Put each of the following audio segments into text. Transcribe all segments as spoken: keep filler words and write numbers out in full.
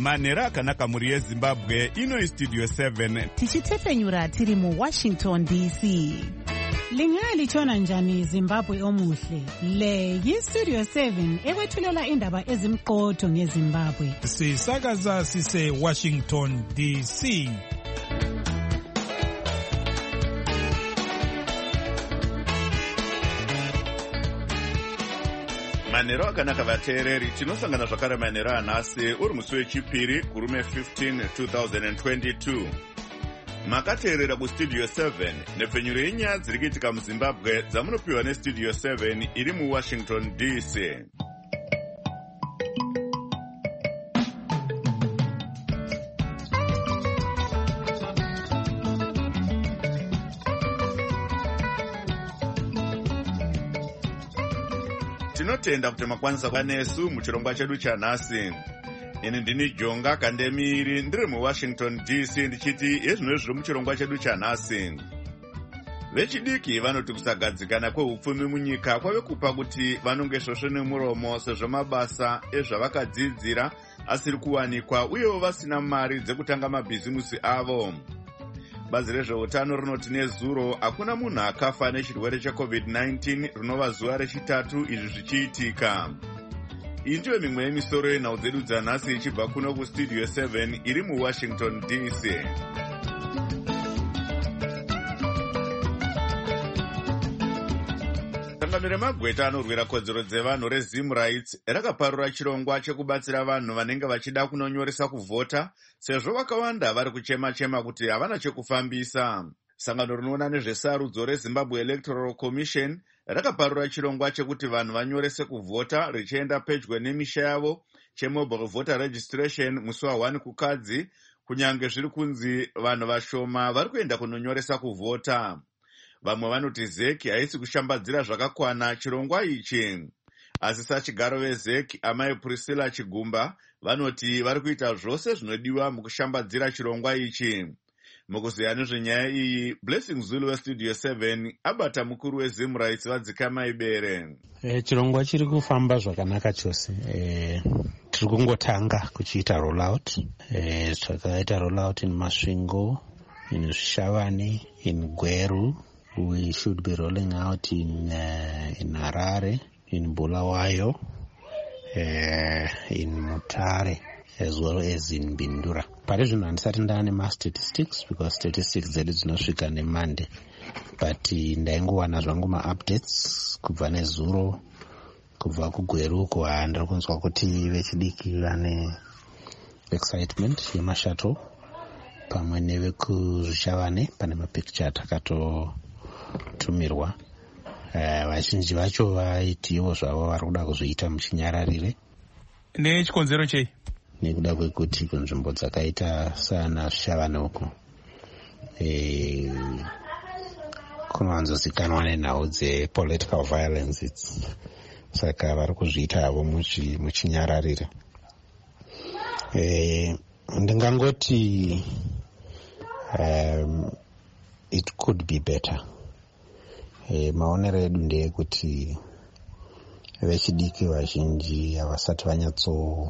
manhero akanaka mhuri yezimbabwe. Ino istudio seven tichitefenyura tiri muwashington D C. Lingalitshona njani Zimbabwe omuhle? Le yistudio seven ekwethulela indaba ezimqotho ngeZimbabwe. Sisakaza sise Washington D C. manhero akanaka vateereri, tinosangana zvakare manhero anhasi uri musi wechipiri kurume fifteen two thousand twenty-two. Makateerera kustudio seven nepfenyuro yenyaya dziri kuitika muzimbabwe dzamunopiwa nestudio seven iri muwashington D C. Tinotenda kuti makwanisa kwanesu muchirongwa chedu chanhasi. Ini ndini Jonga Kandemiri ndiri muWashington D C ndichiti ezvino zviri muchirongwa chedu chanhasi. Vechidiki vanoti kusagadzikana kweupfumi munyika kwave kupa kuti vanonge svosve nemuromo sezvo mabasa ezvavakadzidzira asiri kuwanikwa uyewo vasina mari dzekutanga mabhizimusi avo. Bazi rezveutano rinoti nezuro hakuna munhu akafa nechirwere checovid nineteen rinova zuva rechitatu izvi zvichiitika. Iyi ndiyo mimwe yemisoro yenhau dzedu dzanhasi ichibva kuno kustudio seven iri muwashington D C. Sangano remagweta anorwira kodzero dzevanhu reZim Rights rakaparura chirongwa chekubatsira vanhu vanenge vachida kunonyoresa kuvhota sezvo vakawanda vari kuchema-chema kuti havana chekufambisa. Sangano rinoona nezvesarudzo reZimbabwe Electoral Commission rakaparura chirongwa chekuti vanhu vanyorese kuvhota richienda pedyo nemisha yavo chemobile voter registration musi wa one kukadzi, kunyange zviri kunzi vanhu vashoma vari kuenda kunonyoresa kuvhota. Vamwe vanoti Z E C haisi kushambadzira zvakakwana chirongwa ichi. Asi sachigaro veZ E C amai Priscilla Chigumba vanoti vari kuita zvose zvinodiwa mukushambadzira chirongwa ichi. Mukuziya nezvenyaya iyi, Blessing Zulu westudio seven abata mukuru weZim Rights Vadzikama Ibere. E, chirongwa chiri kufamba zvakanaka chose. E, tiri kungotanga kuchiita rollout. E, takaita rollout in Masvingo, in Shavane, in Gweru. We should be rolling out in uh, in Harare, in Bulawayo, uh, in Mutare, as well as in Bindura. Parishon and certain done ma statistics because statistics that is not shika ne Monday. But ndaingowana zvangu ma updates kubva nezuro kubva kuGweru kwa ndiri kunzwa kuti vechidiki vane excitement yemashato pamwe nevekuzvishavane pane mapicture takato tumirwa. Uh, vazhinji vacho vaitiwo zvavo vari kuda kuzviita muchinyararire. Nechikonzero chei? Nekuda kwekuti kunzvimbo dzakaita sana Shavane uko e, kunowanzozikanwa nenhau dzepolitical violence, saka vari kuzviita havo muchinyararire. E, ndingangoti um, it could be better. E, maonero edu ndeyekuti vechidiki vazhinji havasati vanyatso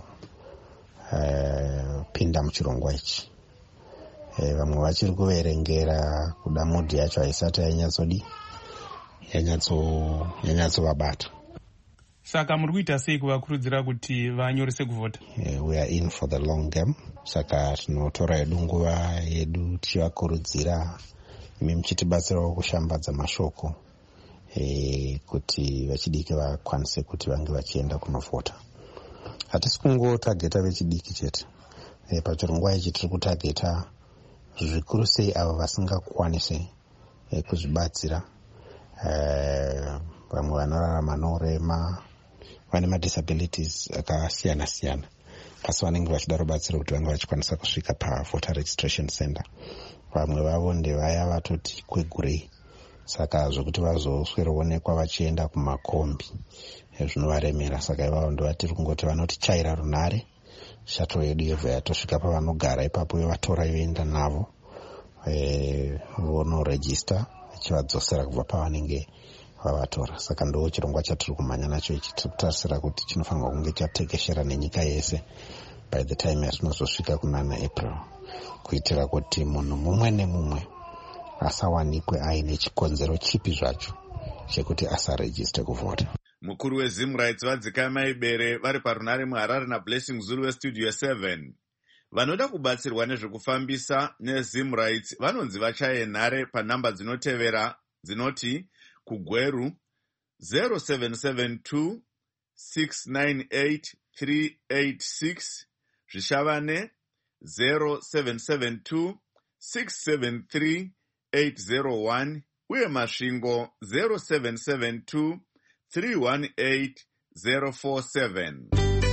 uh, pinda muchirongwa ichi. E, vamwe vachiri kuverengera kuda mudhi yacho haisati yanyatsodi yanyatso yanyatsovabata. Saka muri kuita sei kuvakurudzira kuti vanyorese kuvhota? E, we are in for the long game. Saka tinotora yedu nguva yedu tichivakurudzira imi muchitibatsirawo kushambadza mashoko e, kuti vechidiki vakwanise kuti vange vachienda kunovhota. Hatisi kungotageta vechidiki chete. E, pachirongwa ichi tiri kutageta zvikuru sei avo vasingakwanise e, kuzvibatsira. E, vamwe vanorarama norema, vane madisabilities akasiyana siyana, asi vanenge vachida rubatsiro kuti vange vachikwanisa kusvika pavoter registration center. Vamwe vavo ndevaya vatoti kwegurei, saka zvokuti vazosweroonekwa vachienda kumakombi zvinovaremera. Saka ivavo ndovatiri kungoti vanotichaira runhare, shato yedu yobva yatosvika pavanogara ipapo yovatora yoenda navo e, vonorejista ichivadzosera kubva pavanenge vavatora. Saka ndo chirongwa chatiri kumhanya nacho ichi. Tiri kutarisira kuti chinofanirwa kunge chatekeshera nenyika yese by the time yatinozosvika kunana April, kuitira kuti munhu mumwe nemumwe asawanikwe aine chikonzero chipi zvacho chekuti asarejiste kuvhota. Mukuru weZimrights vadzika maibere vari parunare muHarare naBlessing Zulu westudio seven. Vanoda kubatsirwa nezvekufambisa neZimrights vanonzi vachaye nhare panhamba dzinotevera dzinoti kuGweru zero seven seven two six nine eight three eight six, Zvishavane zero seven seven two six seven three eight zero one, uye Masvingo zero seven seven two three one eight zero four seven.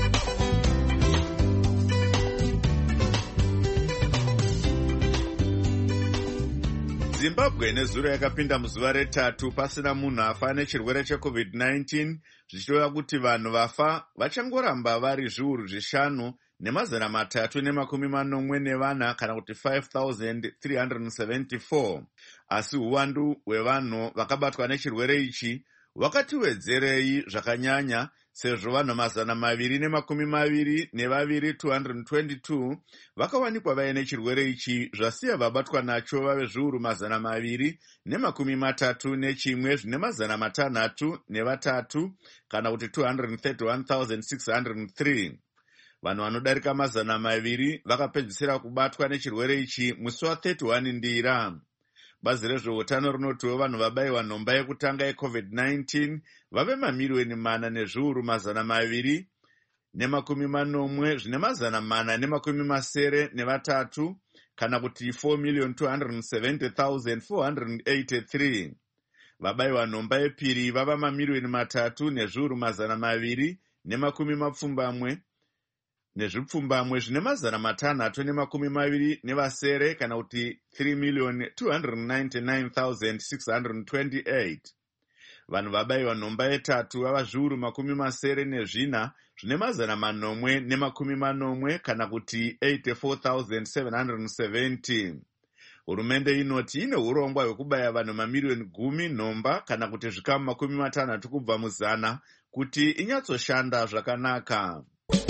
Zimbabwe nezuro yakapinda muzuva retatu pasina munhu afa nechirwere checovid nineteen, zvichireva kuti vanhu vafa vachangoramba vari zviuru zvishanu nemazana matatu nemakumi manomwe nevana kana kuti five thousand three hundred seventy-four. Asi uwandu hwevanhu vakabatwa nechirwere ichi wakatiwedzerei zvakanyanya, sezvo vanhu mazana maviri nemakumi maviri nevaviri two hundred twenty-two vakawanikwa vaine chirwere ichi, zvasiya vabatwa nacho vave zviuru mazana maviri nemakumi matatu nechimwe zvine mazana matanhatu nevatatu kana kuti two hundred thirty-one thousand six hundred three. Vanhu vanodarika mazana maviri vakapedzisira kubatwa nechirwere ichi musi wa thirty-one Ndira. Bazi rezveutano rinotiwo vanhu vabayiwa nhomba yekutanga yecovid nineteen vave mamiliyoni mana nezviuru mazana maviri nemakumi manomwe zvine mazana mana nemakumi masere nevatatu kana kuti four million two hundred seventy thousand four hundred eighty-three. Vabayiwa nhomba yepiri vava mamiliyoni matatu nezviuru mazana maviri nemakumi mapfumbamwe nezvipfumbamwe zvine mazana matanhatu nemakumi maviri nevasere kana kuti three million two hundred ninety-nine thousand six hundred twenty-eight. Vanhu vabayiwa nhomba yetatu vava zviuru makumi masere nezvina zvine mazana manomwe nemakumi manomwe kana kuti eighty-four thousand seven hundred seventy. Hurumende inoti ine urongwa hwekubaya vanhu mamiliyoni gumi nhomba kana kuti zvikamu makumi matanhatu kubva muzana kuti inyatsoshanda zvakanaka.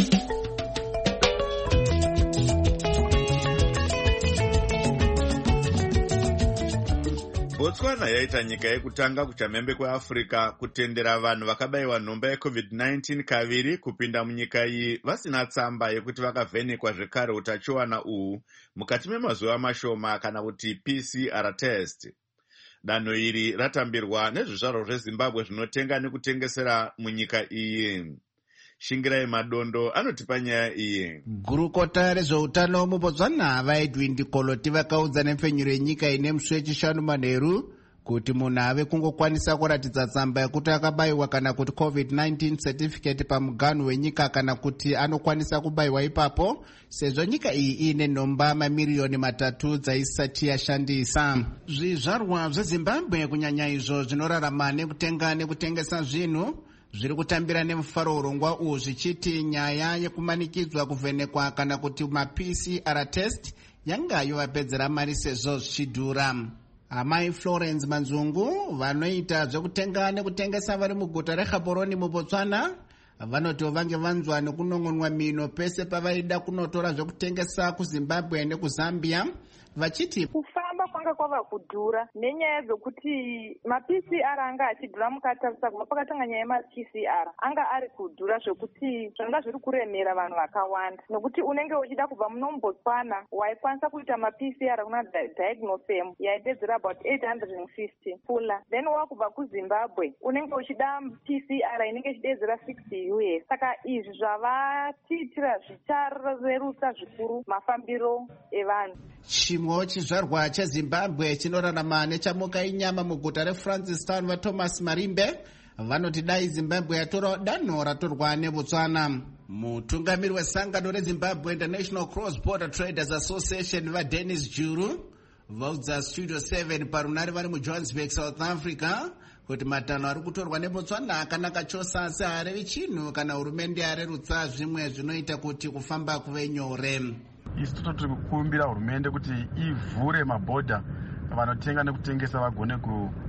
Botswana yaita nyika yekutanga kuchamhembe kweAfrica kutendera vanhu vakabayiwa nhomba yecovid nineteen kaviri kupinda munyika iyi vasina tsamba yekuti vakavhenekwa zvekare utachiwana uhu mukati memazuva mashoma kana kuti P C R test. Danho iri ratambirwa nezvizvarwa zveZimbabwe zvinotenga nekutengesera munyika iyi. Shingirai Madondo anotipa nyaya iyi. Gurukota rezveutano muBotswana vaEdwin Koloti vakaudza nepfenyuro yenyika ine musi wechishanu manheru kuti munhu ave kungokwanisa kuratidza tsamba yekuti akabayiwa kana kuti covid nineteen certificate pamuganhu wenyika kana kuti anokwanisa kubayiwa ipapo, sezvo nyika iyi ine nhomba mamiriyoni matatu dzaisati yashandisa. Zvizvarwa zveZimbabwe kunyanya izvo zvinorarama nekutenga nekutengesa zvinhu zviri kutambira nemufaro urongwa uhu zvichiti nyaya yekumanikidzwa kuvhenekwa kana kuti ma-P C R test yanga yovapedzera mari sezvo zvichidhura. Amai Florence Manzungu vanoita zvekutenga nekutengesa vari muguta reGaborone muBotswana vanoti vange vanzwa nekunongonwa mino pese pavaida kunotora zvekutengesa kuZimbabwe nekuzambia, vachiti kufamba kwanga kwava kudhura nenyaya dzokuti ma-P C R anga achidhura mukatarisa kubva pakatanga nyaya yema-P C R anga ari kudhura zvekuti zvanga zviri kuremera vanhu vakawanda, nokuti unenge uchida kubva muno muBotswana waikwanisa kuita ma-P C R kuna Diagnosem yaipedzera about eight hundred fifty pula, then wakubva kuZimbabwe unenge uchida P C R inenge ichidedzera sixty U S. Saka izvi zvavatiitira zvicharerutsa zvikuru mafambiro evanhu. Chimwe chizvarwa cheZimbabwe chinorarama nechamuka inyama muguta reFrancistown vaThomas Marimbe vanoti dai Zimbabwe yatora danho ratorwa neBotswana. Mutungamiri wesangano reZimbabwe International Cross Border Traders Association vaDennis Juru vaudza Studio seven parunare vari muJohannesburg, South Africa kuti matanho ari kutorwa neBotswana akanaka chose, asi harevi chinhu kana hurumende yarerutsa zvimwe zvinoita kuti kufamba kuve nyore. Isi tototi kukumbira hurumende kuti ivhure mabhodha vanotenga nekutengesa vagone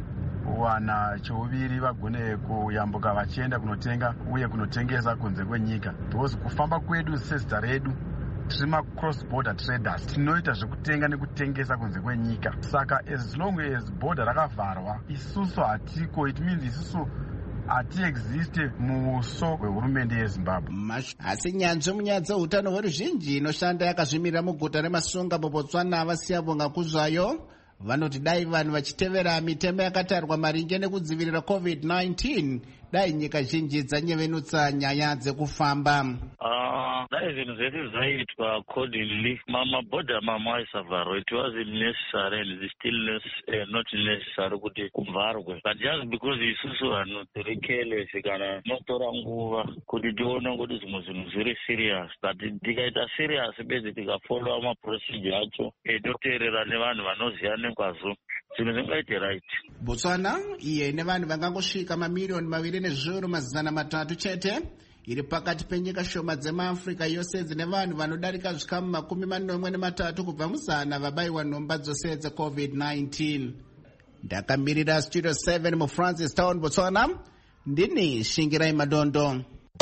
wana chouviri vagone kuyambuka vachienda kunotenga uye kunotengesa kunze kwenyika, because kufamba kwedu sezita redu tiri macross border traders, tinoita zvekutenga nekutengesa kunze kwenyika. Saka as long as border rakavharwa isusu hatiko, it means isusu hati-existe muso hwehurumende yeZimbabwe. Asi nyanzvi munyaya dzeutano hweruzhinji inoshanda yakazvimirira muguta remasunga muBotswana vasiyabonga kuzvayo vanoti dai vanhu vachitevera mitemo yakatarwa maringe nekudzivirira covid nineteen dai nyika zhinji dzanyevenutsa nyaya dzekufamba. Uh, dai zvinhu zvedu zvaitwa accordingly, mabhodha mama aisavharwa, it wasn't necessary and it's still uh, not necessary kuti kuvharwe, but just because isusu vanhu tiri careless kana notora nguva kuti tione kuti zvimwe zvinhu zviri serious, but tikaita serious bese tikafollowa maprocedure acho toteerera nevanhu vanoziva nekwazvo zvinhu zvingaite right. Botswana iye ine vanhu vangangosvika mamiliyoni maviri nezviuru mazana matatu chete iri pakati penyika shoma dzemaafrica yose dzine vanhu vanodarika zvikamu makumi manomwe nematatu kubva muzana vabayiwa nhomba dzose dzecovid nineteen. Ndakamirira studio seven mufrancis town Botswana, ndini Shingirai Madondo.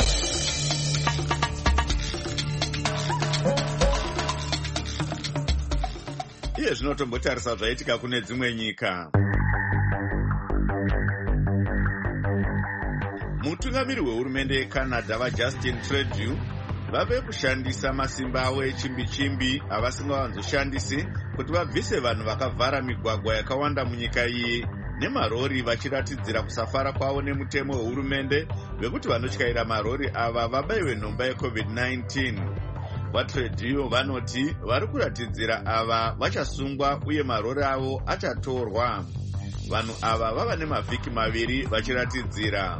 Iye zvinotombotarisa zvaitika kune dzimwe nyika. Mutungamiri wehurumende yeCanada vaJustin Trudeau vave kushandisa masimba avo echimbi-chimbi avasingavanzoshandisi kuti vabvise vanhu vakavhara migwagwa yakawanda munyika iyi nemarori, vachiratidzira kusafara kwavo nemutemo wehurumende wekuti vanotyaira marori ava vabayiwe nhomba yecovid nineteen. VaTrudeau vanoti vari kuratidzira ava vachasungwa uye marori avo achatorwa. Vanhu ava vava nemavhiki maviri vachiratidzira.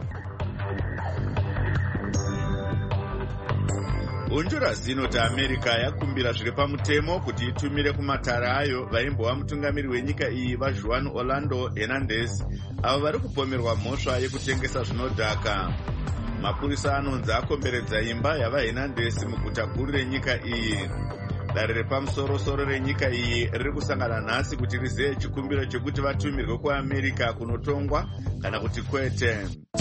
Honduras inoti America yakumbira zviri pamutemo kuti itumire kumatara ayo vaimbova mutungamiri wenyika iyi vaJuan Orlando Hernandez avo vari kupomerwa mhosva yekutengesa zvinodhaka. Mapurisa anonzi akomberedza imba yavaHernandez muguta guru renyika iyi. Dare repamusoro-soro renyika iyi riri kusangana nhasi kuti rizive chikumbiro chekuti vatumirwe kuAmerica kunotongwa kana kuti kwete.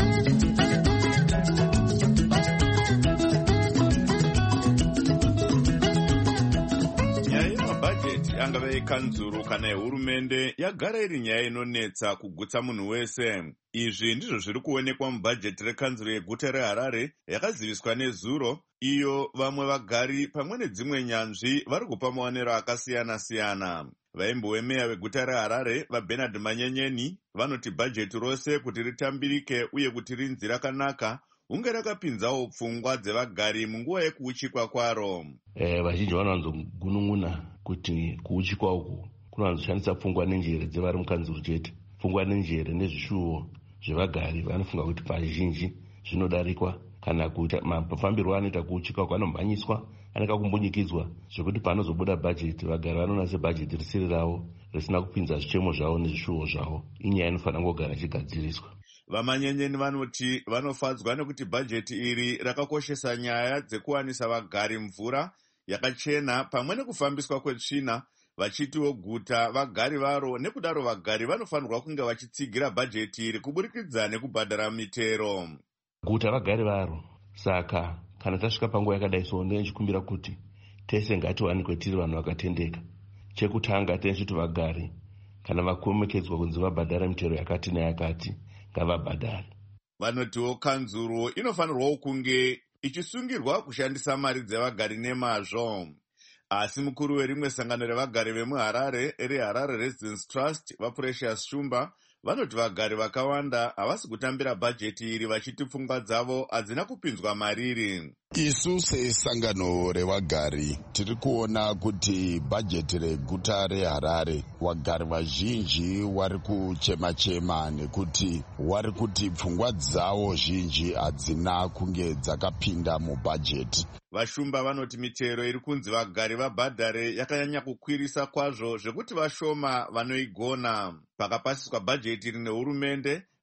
Angava yekanzuru kana yehurumende yagara iri nyaya inonetsa kugutsa munhu wese. Izvi ndizvo zviri kuonekwa mubhajeti rekanzuru yeguta reHarare yakaziviswa nezuro, iyo vamwe vagari pamwe nedzimwe nyanzvi vari kupa maonero akasiyana-siyana. Vaimbowe meya veguta reHarare vaBernard Manyenyeni vanoti bhajeti rose kuti ritambirike uye kuti rinzi rakanaka hunge rakapinzawo pfungwa dzevagari munguva yekuuchikwa kwaro. Eh, vazhinji vanowanzogunun'una kuti kuuchikwa uku kunowanzoshandisa pfungwa nenjere dzevari mukanzuru chete. Pfungwa nenjere nezvishuwo zvevagari vanofunga kuti pazhinji zvinodarikwa kana kuti mafambirwo anoita kuuchikwa uku anomhanyiswa, anenge kumbunyikidzwa zvekuti panozobuda bhajeti vagari vanoona sebhajeti risiri ravo risina kupinza zvichemo zvavo nezvishuwo zvavo. Inyaya inofanira kugara ichigadziriswa. Vamanyenyeni vanoti vanofadzwa nekuti bhajeti iri rakakoshesa nyaya dzekuwanisa vagari mvura yakachena pamwe nekufambiswa kwetsvina, vachitiwo guta vagari varo, nekudaro vagari vanofanirwa kunge vachitsigira bhajeti iri kuburikidza nekubhadhara mitero. Guta vagari varo, saka kana tasvika panguva yakadai so ndinechikumbira kuti tese ngatiwanikwe tiri vanhu vakatendeka. Chekutanga tenechiti vagari kana vakomekedzwa kunzi vabhadhara mitero yakati neyakati ngavabhadhare. Vanotiwo kanzuru inofanirwawo kunge ichisungirwa kushandisa mari dzevagari nemazvo. Asi mukuru werimwe sangano revagari vemuHarare reHarare Residence Trust vaPrecious Shumba vanoti vagari vakawanda havasi kutambira bhajeti iri vachiti pfungwa dzavo hadzina kupinzwa mariri. Isu sesangano revagari tiri kuona kuti bhajeti reguta reHarare vagari vazhinji vari kuchema-chema nekuti vari kuti pfungwa dzavo zhinji hadzina kunge dzakapinda mubhajeti. Vashumba vanoti mitero iri kunzi vagari vabhadhare yakanyanya kukwirisa kwazvo zvekuti vashoma vanoigona. Pakapasiswa bhajeti iri nehurumende,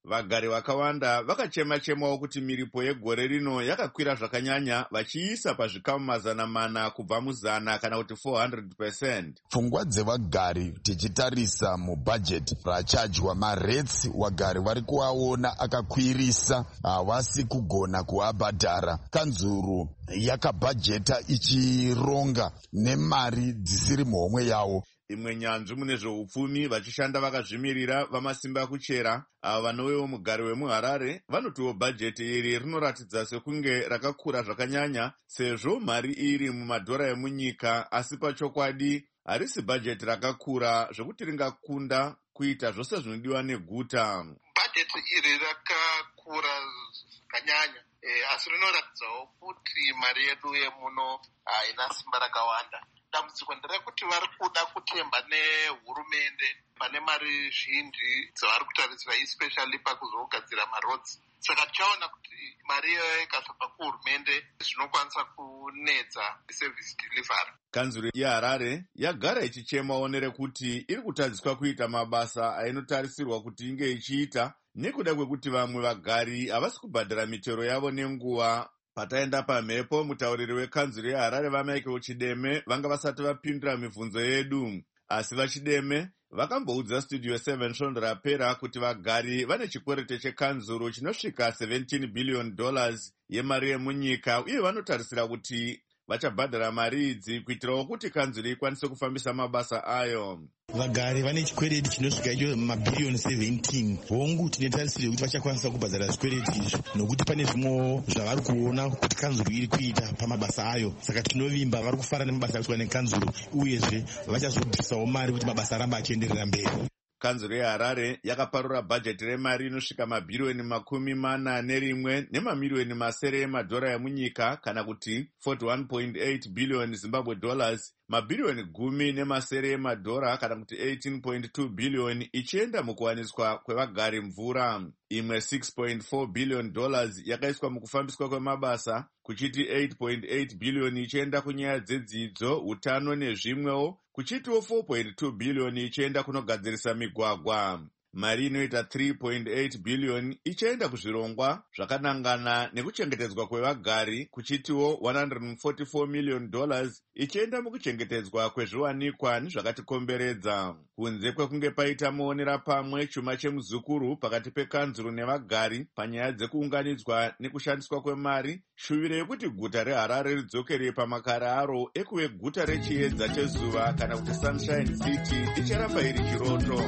Vagari vakawanda vakachema-chemawo kuti miripo yegore rino yakakwira zvakanyanya, vachiisa pazvikamu mazana mana kubva muzana kana kuti four hundred percent. Pfungwa dzevagari tichitarisa mubhajeti rachadya maretsi vagari vari kuaona akakwirisa, havasi kugona kuabhadhara. Kanzuru yakabhajeta ichironga nemari dzisiri muhomwe yawo. Imwe nyanzvi mune zveupfumi vachishanda vakazvimirira vamasimba kuchera ava vanowewo mugari wemuHarare vanotiwo bhajeti iri rinoratidza sekunge rakakura zvakanyanya sezvo mari iri mumadhora emunyika, asi pachokwadi harisi bhajeti rakakura zvekuti ringakunda kuita zvose zvinodiwa neguta. Bhajeti iri rakakura zvakanyanya, e, asi rinoratidzawo kuti mari yedu yemuno haina simba rakawanda. Dambudziko nderekuti vari kuda kutemba nehurumende pane mari zhinji dzavari kutarisira, especially pakuzogadzira marodzi. Saka tichaona kuti mari iyoyo ikasabva kuhurumende zvinokwanisa kunetsa service delivery. Kanzuru yeHarare yagara ichichemawo nerekuti iri kutadziswa kuita mabasa ainotarisirwa kuti inge ichiita nekuda kwekuti vamwe vagari havasi kubhadhara mitero yavo nenguva. Pataenda pamhepo, mutauriri wekanzuru yeHarare vaMichael Chideme vanga vasati vapindura mibvunzo yedu, asi vaChideme vakamboudza Studio seven svondo rapera kuti vagari vane chikwerete chekanzuru chinosvika seventeen billion dollars yemari yemunyika, uye vanotarisira kuti vachabhadhara mari idzi kuitirawo kuti kanzuru ikwanise kufambisa mabasa ayo. Vagari vane chikwereti chinosvika icho mabhiriyoni seventeen. Hongu tinetarisira kuti vachakwanisa kubhadhara zvikwereti izvi nokuti pane zvimwewo zvavari kuona kuti kanzuru iri kuita pamabasa ayo. Saka tinovimba vari kufara nemabasa akuitwa nekanzuru, uyezve vachazobvisawo mari kuti mabasa aramba achienderera mberi. Kanzuru yeHarare yakaparura bhajeti remari inosvika mabhiriyoni makumi mana nerimwe nemamiliyoni masere emadhora emunyika kana kuti forty-one point eight billion Zimbabwe dollars, mabhiriyoni gumi nemasere emadhora kana kuti eighteen point two billion ichienda mukuwaniswa kwevagari mvura. Imwe six point four billion dollars yakaiswa mukufambiswa kwemabasa, kuchiti eight point eight billion ichienda kunyaya dzedzidzo, utano nezvimwewo, kuchitiwo four point two billion ichienda kunogadzirisa migwagwa. Mari inoita three point eight billion ichienda kuzvirongwa zvakanangana nekuchengetedzwa kwevagari, kuchitiwo one hundred forty-four million dollars ichienda mukuchengetedzwa kwezviwanikwa nezvakatikomberedza. Kunze kwekunge paita muonera pamwe chuma chemuzukuru pakati pekanzuru nevagari panyaya dzekuunganidzwa nekushandiswa kwemari, shuviro yekuti guta reHarare ridzokere pamakare aro ekuve guta rechiedza chezuva kana kuti Sunshine City icharamba iri chiroto.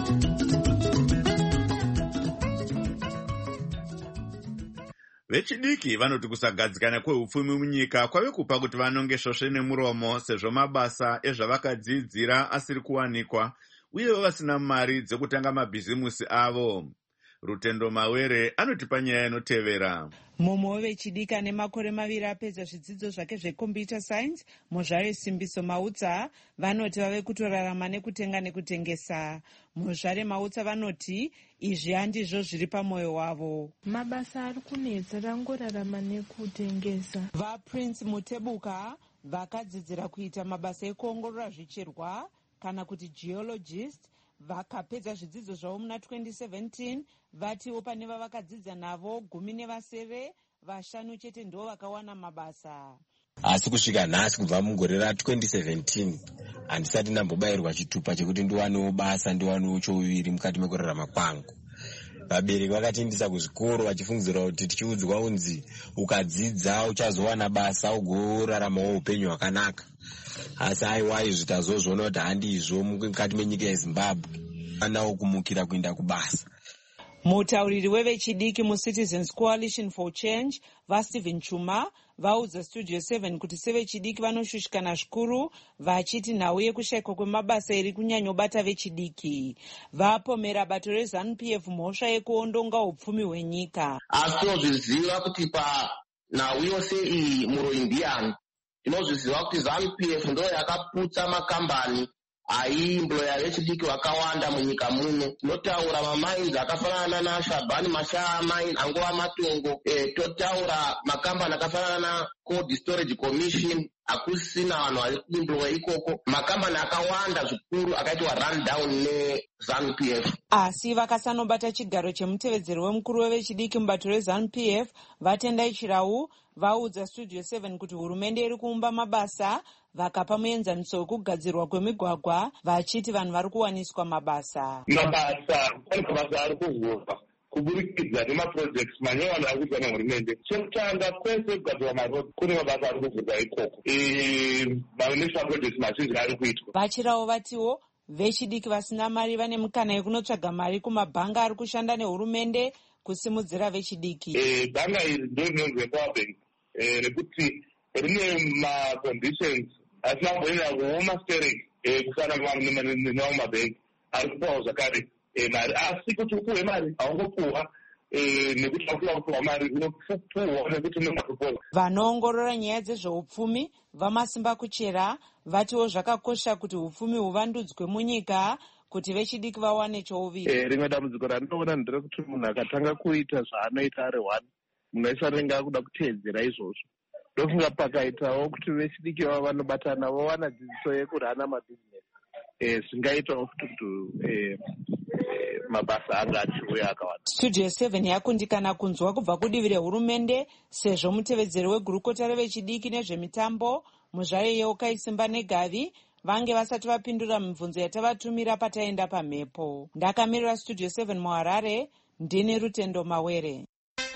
Vechidiki vanoti kusagadzikana kweupfumi munyika kwave kupa kuti vanonge svosve nemuromo sezvo mabasa ezvavakadzidzira asiri kuwanikwa uyewo vasina mari dzekutanga mabhizimusi avo. Rutendo Mawere anoti panyaya inotevera. Mumwe wevechidiki ane makore maviri apedza zvidzidzo zvake zvecomputer science, muzvare Simbiso Mautsa, vanoti vave kutorarama nekutenga nekutengesa. Muzvare Mautsa vanoti izvi handizvo zviri pamwoyo wavo. Mabasa ari kunetsa rangorarama nekutengesa. VaPrince Mutebuka vakadzidzira kuita mabasa ekuongorora zvicherwa kana kuti geologist, vakapedza zvidzidzo zvavo muna twenty seventeen, vatiwo pane vavakadzidza navo gumi nevasere, vashanu chete ndo vakawana mabasa. Asi kusvika nhasi kubva mugore ra twenty seventeen handisati ndambobayirwa chitupa chekuti ndiwanewo basa ndiwanewo chouviri mukati mekurarama kwangu. Vabereki vakatiendesa kuzvikoro vachifungidzira kuti tichiudzwa unzi ukadzidza uchazowana basa ugoraramawo upenyu hwakanaka. Asi aiwa izvi tazozviona kuti handizvo mukati menyika yeZimbabwe, anawo kumukira kuenda kubasa. Mutauriri wevechidiki muCitizens Coalition for Change vaStephen Chuma vaudza Studio seven kuti sevechidiki vanoshushikana zvikuru vachiti nhau yekushayikwa kwemabasa iri kunyanyobata vechidiki. Vapomera bato reZANU P F mhosva yekuondonga upfumi hwenyika. Asi tinozviziva kuti panhau yose iyi muroindiyani, tinozviziva kuti ZANU P F ndo yakaputsa makambani aiimbloya vechidiki vakawanda munyika muno. Tinotaura mamainzi akafanana naShabani Mashaya Mine angova matongo. E, totaura makambani akafanana naCold Storage Commission akusina vanhu vari kuimbloya ikoko. Makambani akawanda zvikuru akaitwa run down neZANU P F. Asi vakasanobata chigaro chemutevedzeri wemukuru wevechidiki mubato reZANU P F Vatendai Chirau vaudza Studio seven kuti hurumende iri kuumba mabasa vakapa muenzaniso wekugadzirwa kwemigwagwa vachiti vanhu vari kuwaniswa mabasa. Mabasa pane mabasa ari kuvhurwa kuburikidza nemaprojects manyowani ari kuitwa nehurumende. Chekutanga kwese kugadzirwa maroad kune mabasa ari kuvhurwa ikoko. Mamunicipal projects mazhinji ari kuitwa. Vachirau vatiwo vechidiki vasina mari vane mukana yekunotsvaga mari kumabhanga ari kushanda nehurumende kusimudzira vechidiki. Bhanga iri ndo rinonzi Power Bank rekuti rine maconditions asina kuenda kuoma stereki kusana nawo mabhengi ari kupawo zvakare mari, asi kuti upuhwe mari haungopuhwa nekuti akuda kupuhwa mari unopuhwa nekuti unemaproposal. Vanoongorora nyaya dzezveupfumi vaMasimba Kuchera vatiwo zvakakosha kuti upfumi huvandudzwe munyika kuti vechidiki vawane chouviri. Rimwe dambudziko randinoona nderekuti munhu akatanga kuita zvaanoita ari one munhu wese anenge akuda kuteedzera izvozvo. Ndofunga pakaitawo kuti vechidiki vava vanobatana vowana dzidziso yekurana mabhizinesi zvingaitawo kuti mabasa anga achiuya akawanda. Studio seven yakundikana kunzwa kubva kudivi rehurumende sezvo mutevedzeri wegurukota revechidiki nezvemitambo Muzvaye Ukaisimba Negavi vange vasati vapindura mibvunzo yatavatumira pataenda pamhepo. Ndakamirira Studio seven muHarare, ndini Rutendo Mawere.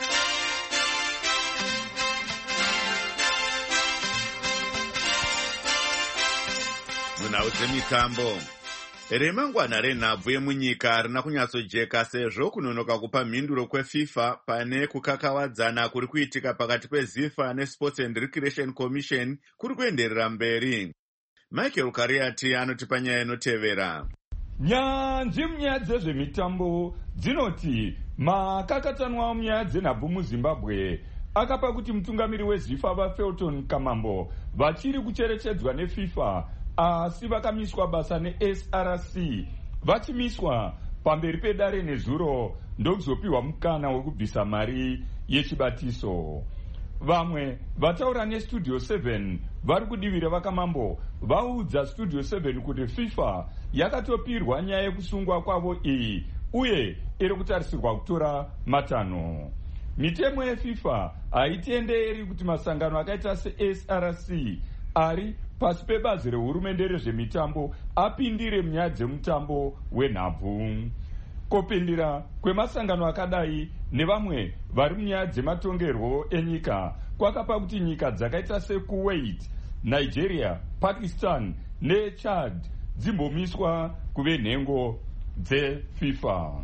Munhau dzemitambo. Remangwana renhabvu yemunyika harina kunyatsojeka sezvo kunonoka kupa mhinduro kweFIFA pane kukakavadzana kuri kuitika pakati kweZIFA neSports and Recreation Commission kuri kuenderera mberi. Michael Kariati anotipa nyaya inotevera. Nyanzvi munyaya dzezvemitambo dzinoti makakatanwa munyaya dzenhabvu muZimbabwe akapa kuti mutungamiri weZIFA vaFelton Kamambo vachiri kucherechedzwa neFIFA asi vakamiswa basa neS R C vachimiswa pamberi pedare nezuro ndokuzopiwa mukana wekubvisa mari yechibatiso. Vamwe vataura neStudio seven vari kudivira vaKamambo vaudza Studio seven kuti FIFA yakatopirwa nyaya yekusungwa kwavo iyi uye iri kutarisirwa kutora matanho. Mitemo yeFIFA haitenderi kuti masangano akaita seS R C ari pasi pebazi rehurumende rezvemitambo apindire munyaya dzemutambo wenhabvu. Kupindira kwemasangano akadai nevamwe vari munyaya dzematongerwo enyika kwakapa kuti nyika dzakaita seKuwait, Nigeria, Pakistan neChad dzimbomiswa kuve nhengo dzeFIFA.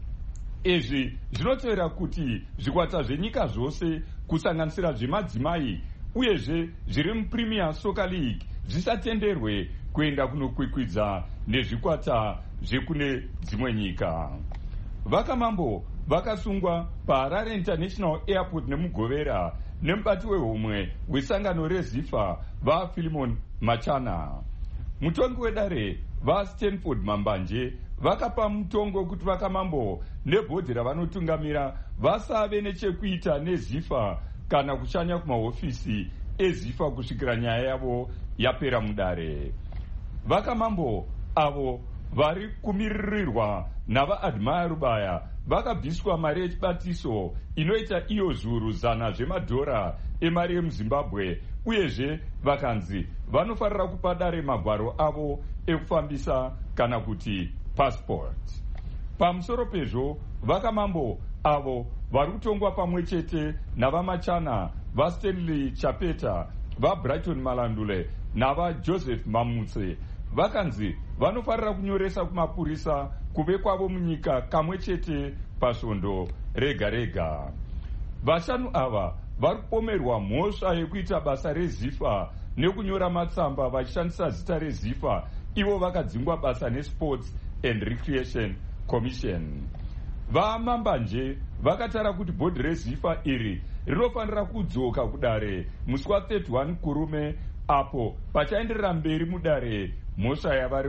Izvi zvinotevera kuti zvikwata zvenyika zvose kusanganisira zvemadzimai uyezve zviri muPremier Soccer League zvisatenderwe kuenda kunokwikwidza nezvikwata zvekune dzimwe nyika. VaKamambo vakasungwa paHarare International Airport nemugovera nemubati wehumwe wesangano reZIFA vaPhilemon Machana. Mutongi wedare vaStanford Mambanje vakapa mutongo kuti VaKamambo nebhodhi ravanotungamira vasave nechekuita neZIFA kana kushanya kumahofisi eZIFA kusvikira nyaya yavo yapera mudare. VaKamambo avo vari kumiririrwa navaAdmire Rubaya vakabviswa mari yechibatiso inoita iyo zviuru zana zvemadhora emari yemuZimbabwe uyezve vakanzi vanofarira kupa dare magwaro avo ekufambisa kana kuti passport. Pamusoro pezvo VaKamambo avo vari kutongwa pamwe chete navaMachana, vaStanley Chapeta, vaBrighton Malandule navaJoseph Mamutse vakanzi vanofarira kunyoresa kumapurisa kuve kwavo munyika kamwe chete pasvondo rega rega. Vashanu ava vari kupomerwa mhosva yekuita basa reZIFA nekunyora matsamba vachishandisa zita reZIFA ivo vakadzingwa basa neSports and Recreation Commission. VaMambanje vakatara kuti bhodhi reZIFA iri rinofanira kudzoka kudare musi wa thirty-one Kurume apo pachaenderera mberi mudare mhosva yavari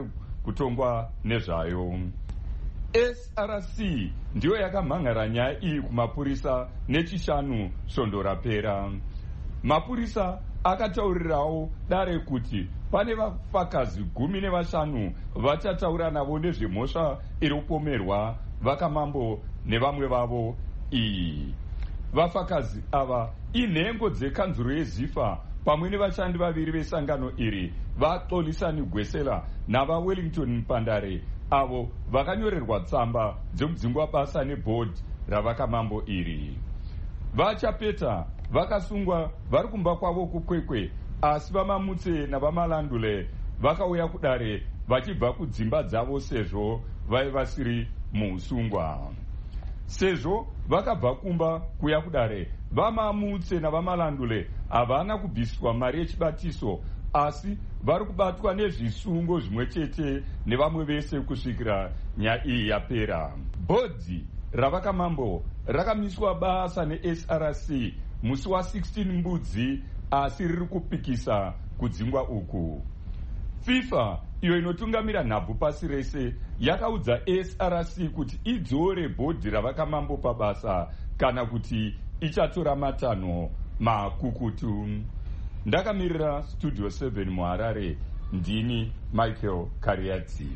kutongwa nezvayo. S R C ndiyo yakamhan'ara nyaya iyi kumapurisa nechishanu svondo rapera. Mapurisa akataurirawo dare kuti pane vafakazi gumi nevashanu vachataura navo nezvemhosva iri kupomerwa vakamambo nevamwe vavo iyi. Vafakazi ava inhengo dzekanzuro yezifa pamwe nevashandi vaviri vesangano iri vaXolisani Gwesela navaWellington Mpandare avo vakanyorerwa tsamba dzekudzingwa basa nebhodhi ravakamambo iri. Vachapeta vakasungwa vari kumba kwavo kukwekwe, asi vamamutse navamalandule vakauya kudare vachibva kudzimba dzavo sezvo vai vasiri muusungwa. Sezvo vakabva kumba kuya kudare, vamamutse navamalandule havana kubviswa mari yechibatiso, asi vari kubatwa nezvisungo zvimwe chete nevamwe vese kusvikira nyaya iyi yapera. Bhodhi ravakamambo rakamiswa basa ne-S R C musi wa16 Mbudzi, asi riri kupikisa kudzingwa uku. FIFA iyo inotungamira nhabvu pasi rese yakaudza S R C kuti idzore bhodhi ravakamambo pabasa kana kuti ichatora matanho makukutu. Ndakamirira Studio seven muHarare, ndini Michael Kariati.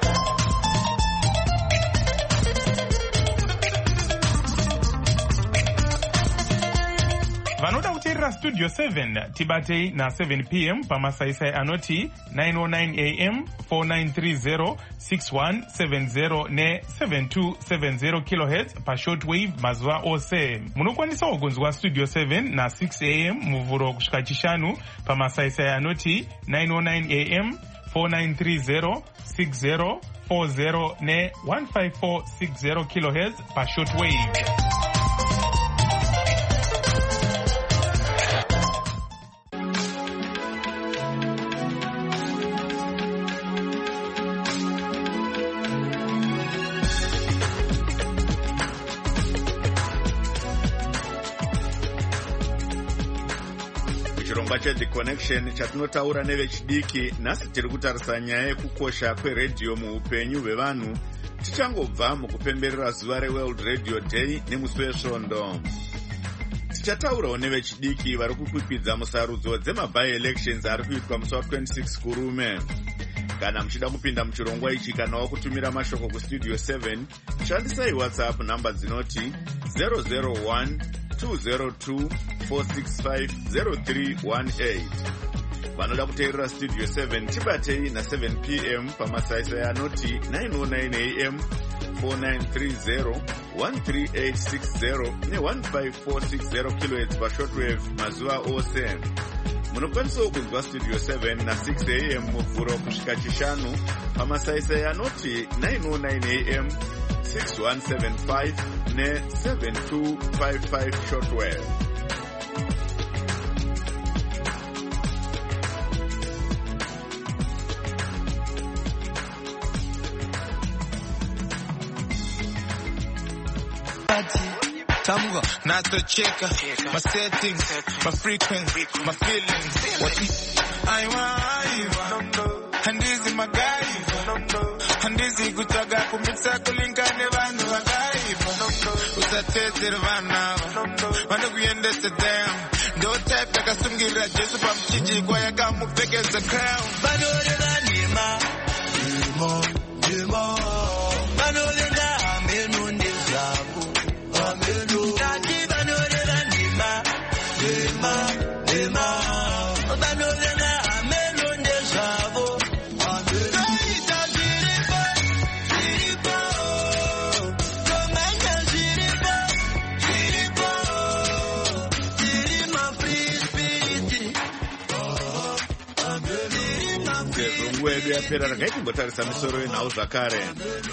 Vanoda kuteerera Studio seven tibatei na seven p m pamasaisai anoti nine oh nine a m, four nine three zero, six one seven zero ne seven two seven zero kilohertz pa shortwave mazuva ose. Munokwanisawo kunzwa Studio seven na six a m muvhuro kusvika chishanu pamasaisai anoti nine oh nine a m, four nine three zero, six zero four zero ne one five four six zero kilohertz pa shortwave. Chirongwa cheThe Connection chatinotaura nevechidiki. Nhasi tiri kutarisa nyaya yekukosha kweredhiyo muupenyu hwevanhu, tichangobva mukupemberera zuva reWorld Radio Day nemusi wesvondo. Tichataurawo nevechidiki vari kukwikwidzwa musarudzo dzema-by-elections ari kuitwa musi wa26 kurume. Kana muchida kupinda muchirongwa ichi kana wakutumira mashoko kustudio seven, shandisai WhatsApp namba dzinoti zero zero one two zero two four six five zero three one eight. Vanoda kuteerera Studio seven tibatei na seven p m pamasaisai anoti nine oh nine a m, four nine three zero, one three eight six zero ne one five four six zero kilohertz pa shortwave mazuva ose. Munokwanisawo kunzwa Studio seven na six a m muvhuro kusvika chishanu pamasaisai anoti nine oh nine a m, six one seven five ne seven two five five shortwave. Tamuga, not the checker, my settings, my frequency, my feelings. What is I want? And this is my guy. And this is good to go. Kumitsa kulinka nevanu wagai. Usatete vana. Vana kuyende sedem. Don't type like a sungira. Jesu pam chichi kwa ya kamu peke the crown. Vano rega nima, nima, nima. Vano rega amenu nizabu. Nguva yedu yapera, regai timbotarisa misoro yenhau zvakare.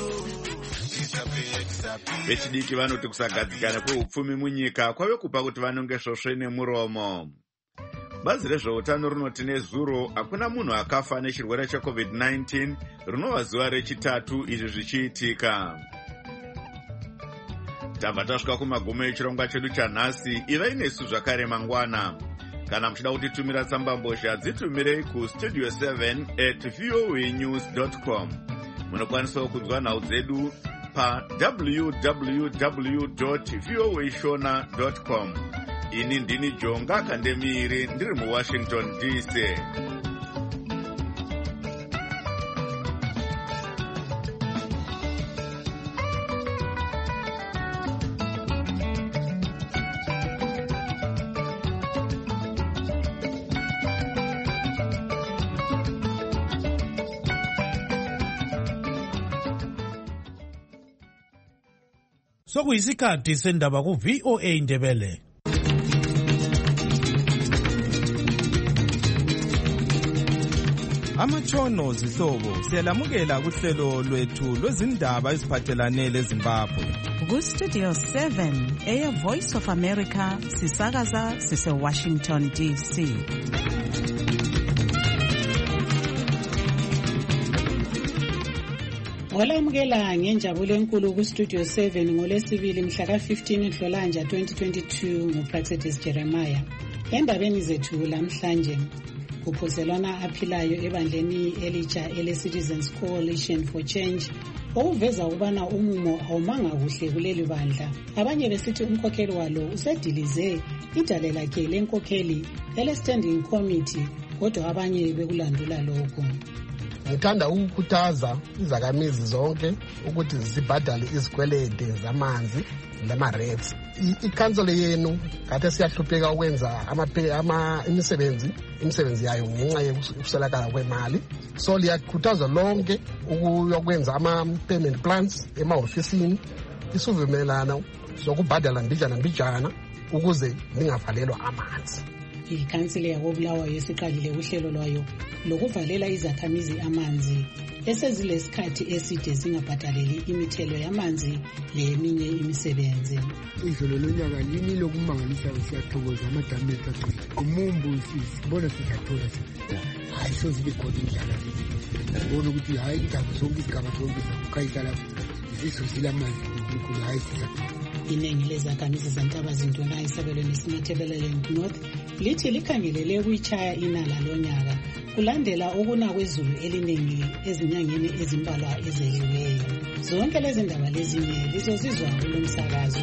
Vechidiki vanoti kusagadzikana kweupfumi munyika kwave kupa kuti vanonge svosve nemuromo. Bazi rezveutano rinoti nezuro hakuna munhu akafa nechirwere checovid nineteen rinova zuva rechitatu izvi zvichiitika. Tabva tasvika kumagumo echirongwa chedu chanhasi. Ivai nesu zvakare mangwana. Kana muchida kutitumira tsambambozha dzitumirei ku studio seven at voanews dot com. Munokwanisawo kunzwa nhau dzedu pa w w w dot voa shona dot com. Ini ndini Jonga Kandemiri ndiri mu Washington D C. Sokuyisikhathi sendaba ku V O A Ndebele. Amatshono zihlobo siyalamukela kuhlelo lwethu lwezindaba eziphathelane leZimbabwe. Ku Studio seven eya Voice of America sisakaza sise Washington D C. Olamukela ngenjabulo enkulu ku Studio seven ngolesibili mhla ka fifteen Nhlolanja twenty twenty-two nguPraxedis Jeremiah. Endabeni zethu lamhlanje kuphoselwana aphilayo ebandleni elitsha ele Citizens Coalition for Change okuveza ukubana umumo awumanga kuhle kuleli bandla. Abanye besithi umkhokheli walo usedilize idale lakhe lenkokheli ele standing committee kodwa abanye bekulandula lokho. Ngithanda ukukhuthaza izakhamizi zonke ukuthi zibhadale izikwelede zamanzi lama-rates. Ikhansela yenu kade siyahlupheka ukwenza ama imisebenzi imisebenzi yayo ngenxa yokuswelakala kwemali. So liyakhuthaza lonke ukuyokwenza ama-payment plans emahofisini, isivumelano sokubhadala mbijana mbijana ukuze ningavalelwa amanzi. Ikhansela yakobulawayo esiqalile uhlelo lwayo lokuvalela izakhamizi amanzi esezilesikhathi eside zingabhadaleli imithelo yamanzi leminye imisebenzi. Izolo lonyaka lini lokumangalisa siyathokoza amadamu ethu agcwele. Umumbu sibona siyathola hayi sozibe khona indlala sibona ukuthi hayi indawo zonke isigaba zonke zakukhayisa lapho zisozile amanzi kukhulu hayi siyathola. Iningi lezakhamizi zantaba zintona isabelweni Simathebeleland North lithi likhangelele ukuyitshaya inala lonyaka kulandela ukuna kwezulu eliningi ezinyangeni ezimbalwa ezedluleyo. Zonke lezi ndaba lezinye lizozizwa kulo msakazo.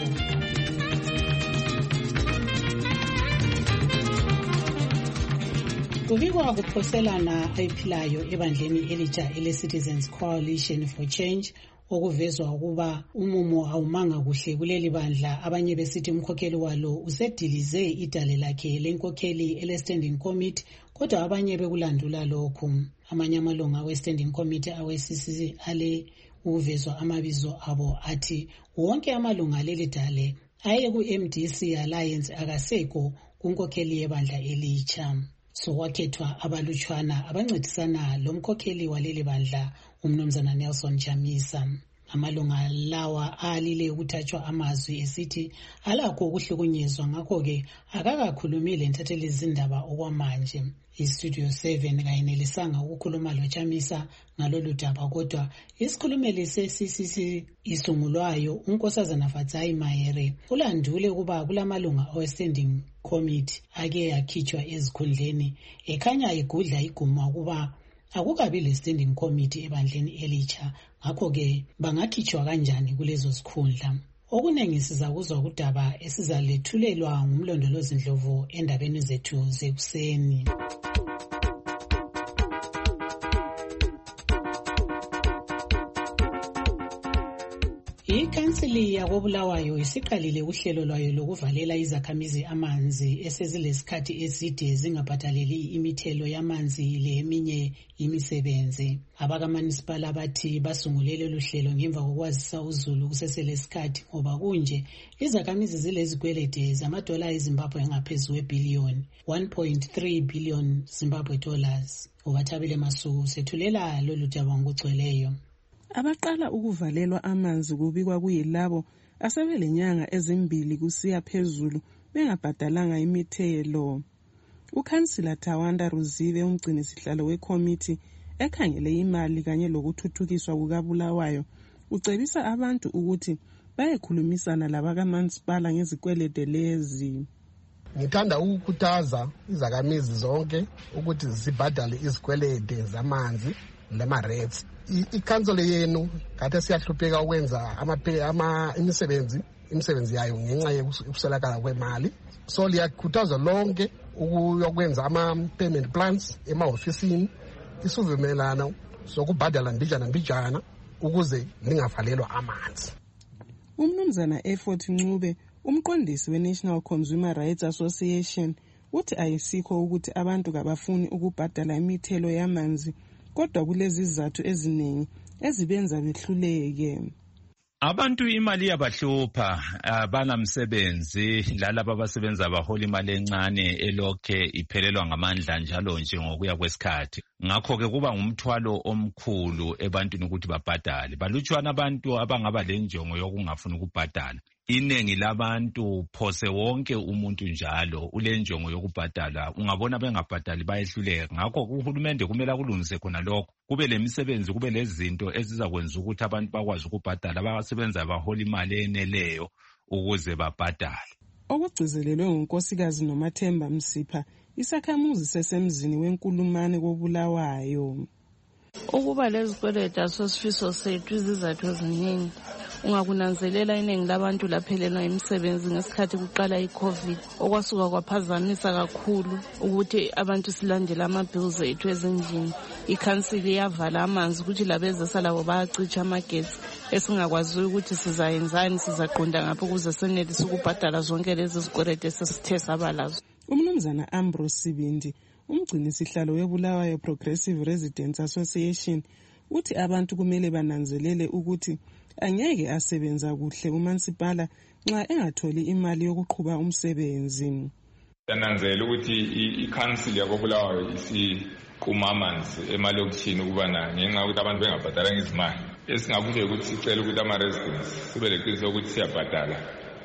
Kubikwa kuphoselana ayiphilayo ebandleni elitsha ele Citizens Coalition for Change okuvezwa ukuba umumo awumanga kuhle kuleli bandla. Abanye besithi umkhokheli walo usedilize idale lakhe lenkokheli ele standing committee kodwa abanye bekulandula lokho. Amanye amalunga we standing committee awe C C C ale uvezwa amabizo abo athi wonke amalunga leli dale aye ku M D C Alliance akaseko kunkokheli yebandla elitsha. So wakhethwa abalutshwana abancedisana lomkhokheli waleli bandla umnumzana Nelson Chamisa. Amalunga lawa alile ukuthatshwa amazwi esithi alakho ukuhlukunyezwa ngakho ke akakakhulumile ntatheli izindaba okwamanje. iStudio seven kayenelisanga ukukhuluma lo Chamisa ngalolu daba kodwa isikhulumeli se-C C C isungulwayo uNkosazana Fatsayi Mayere ulandule ukuba kulamalunga awe-standing committee ake yakhitshwa ezikhundleni ekhanya igudla iguma ukuba akukabi le-standing committee ebandleni elitsha ngakho ke bangakhitshwa kanjani kulezo zikhundla. Okuningi sizakuzwa kudaba esizalethulelwa ngumlondolozi Ndlovu endabeni zethu zekuseni. Ikhansili yakobulawayo isiqalile uhlelo lwayo lokuvalela izakhamizi amanzi esezilesikhathi eside zingabhadaleli imithelo yamanzi leminye imisebenzi. Abakamunicipal abathi basungulele luhlelo ngemva kokwazisa uzulu kuseselesikhathi ngoba kunje izakhamizi zilezikwelede zamadola eZimbabwe angaphezulu kwebillion one point three billion Zimbabwe dollars. Ubathabile Masuku sethulela lolu daba ngokugcweleyo. Abaqala ukuvalelwa amanzi kubikwa kuyilabo asebelenyanga ezimbili kusiya phezulu bengabhadalanga imithelo. Ukhansila Tawanda Ruzive umgcini sihlalo wekomiti ekhangele imali kanye lokuthuthukiswa kukabulawayo ucebisa abantu ukuthi bayekhulumisana labakamasipala ngezikwelede lezi. ngithanda ukukhuthaza izakhamizi zonke ukuthi zibhadale izikwelede zamanzi lama-rates. Ikhansela yenu kade siyahlupheka ukwenza ama imisebenzi imisebenzi yayo ngenxa yokuswelakala kwemali, so liyakhuthaza lonke ukuyokwenza ama-payment plans emahofisini, isivumelano sokubhadala mbijana mbijana ukuze lingavalelwa amanzi. Umnumzana Effort Ncube, umqondisi we-National Consumer Rights Association, uthi ayisikho ukuthi abantu kabafuni ukubhadala imithelo yamanzi, kodwa kulezi izathu eziningi ezibenza behluleke. Abantu imali yabahlupha, abanamsebenzi, lalabo abasebenza bahola imali encane elokhe iphelelwa ngamandla njalo nje ngokuya kwesikhathi. Ngakho-ke kuba ngumthwalo omkhulu ebantwini ukuthi babhadale. Balutshwana abantu abangaba lenjongo yokungafuni ukubhadala. Iningi labantu, phose wonke umuntu njalo ulenjongo yokubhadala, ungabona bengabhadali bayehluleka. Ngakho uhulumende kumele akulungise khona lokho, kube lemisebenzi, kube lezinto ezizakwenza ukuthi abantu bakwazi ukubhadala, abasebenza bahola imali eneleyo ukuze babhadale. Okugcizelelwe ngunkosikazi Nomathemba Msipha, isakhamuzi sesemzini wenkulumane koBulawayo. Ukuba lezikwelede asosifiso sethu izizathu eziningi. Ungakunanzelela iningi labantu laphelelwa imisebenzi ngesikhathi kuqala i-COVID, okwasuka kwaphazamisa kakhulu ukuthi abantu silandele ama-bills ethu ezindlini. Ikhansili yavala amanzi ukuthi labezesa labo bayacitsha amagetsi, esingakwazi ukuthi sizayenzani, sizaqonda ngapho ukuze senelise ukubhadala zonke lezi zikwelede esesithe sabalazo. Umnumzana Ambrose Sibindi, umgcini sihlalo weBulawayo Progressive Residents Association, uthi abantu kumele bananzelele ukuthi angeke asebenza kuhle umansipala nxa engatholi imali yokuqhuba umsebenzi. Yananzela ukuthi i-council yakoBulawayo isiquma amanzi emalokishini ukuba ngenxa yokuthi abantu bengabhadala ngezimali. Esingakusho ukuthi sicela ukuthi ama-residents sibe leqiniso ukuthi siyabhadala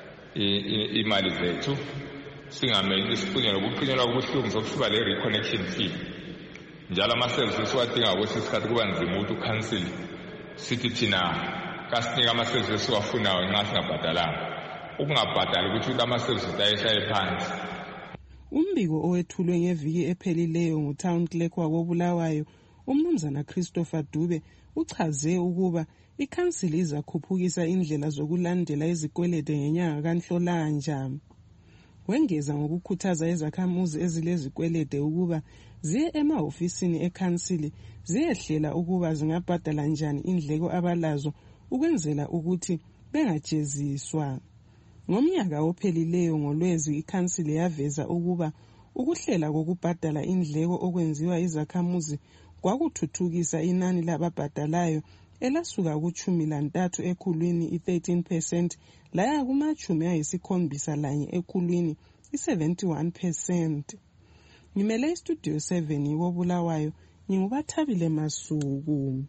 imali zethu, singamele isiqinyelo ukuqinyelwa kubuhlungu sokusiba le-reconnection fee. Njalo ama-services siwadinga kwesinye isikhathi kuba nzima ukuthi u-council sithi thina kasinika ama-services siwafunayo nxa singabhadalanga. Ukungabhadali ukuthi ama-services ayeshaye phansi. Umbiko owethulwe ngeviki ephelileyo nguTown Clerk wakoBulawayo, umnumzana Christopher Dube, uchaze ukuba ikhansili izakhuphukisa indlela zokulandela izikwelede ngenyanga kaNhlolanja. Wengeza ngokukhuthaza izakhamuzi ezilezikwelede ukuba ziye emahofisini ekhansili ziyehlela ukuba zingabhadala njani indleko abalazo ukwenzela ukuthi bengajeziswa. Ngomnyaka ophelileyo ngoLwezi ikhansili yaveza ukuba ukuhlela kokubhadala indleko okwenziwa izakhamuzi kwakuthuthukisa inani lababhadalayo elasuka kuchumi lantathu ekhulwini i-thirteen percent laya kumachumi ayisikhombisa lanye ekhulwini i-seventy-one percent. Ngimele istudio seven woBulawayo, ngingubathabile Masuku.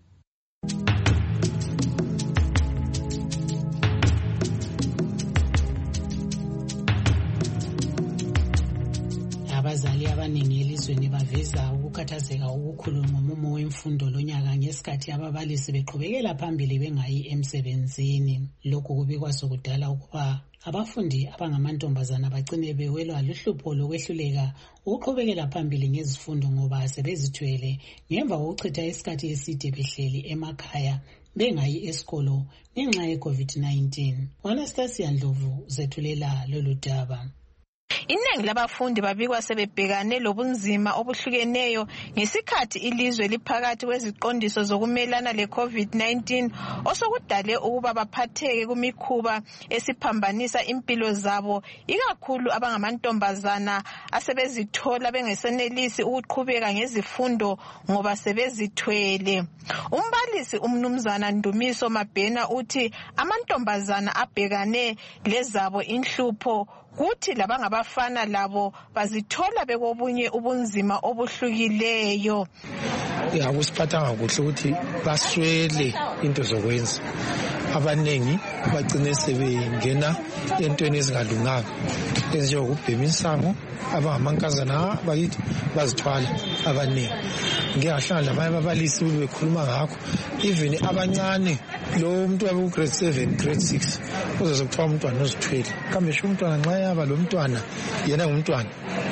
Abazali abaningi elizweni baveza ukukhathazeka okukhulu ngomumo wemfundo lonyaka ngesikhathi ababalisi beqhubekela phambili bengayi emsebenzini. Lokhu kubikwa sokudala ukuba abafundi abangamantombazana bagcine bewelwa luhlupho lokwehluleka ukuqhubekela phambili ngezifundo ngoba sebezithwele ngemva kokuchitha isikhathi eside behleli emakhaya bengayi esikolo ngenxa ye-COVID nineteen. Anastasia Ndlovu zethulela lolu daba. Iningi labafundi babikwa sebebhekane lobunzima obuhlukeneyo ngesikhathi ilizwe liphakathi kweziqondiso zokumelana le-COVID nineteen osokudale ukuba baphatheke kumikhuba esiphambanisa impilo zabo, ikakhulu abangamantombazana asebezithola bengesenelisi ukuqhubeka ngezifundo ngoba sebezithwele. Umbalisi umnumzana Ndumiso Mabhena uthi amantombazana abhekane lezabo inhlupho kuthi labangabafana labo bazithola bekobunye ubunzima obuhlukileyo. Ya kusiphathanga kuhle ukuthi baswele into zokwenza. Abanengi bagcine sebengena entweni ezingalunganga ezinjengokubhema insango, abangamankazana bakithi bazithwala abaningi. Ngeke ahlala labanye ababalisi bekhuluma ngakho, even abancane lo muntu wabe grade seven grade six uzoze kuthiwa umntwana uzithwele kambe sho umntwana nxa yaba lo mntwana yena ngumntwana.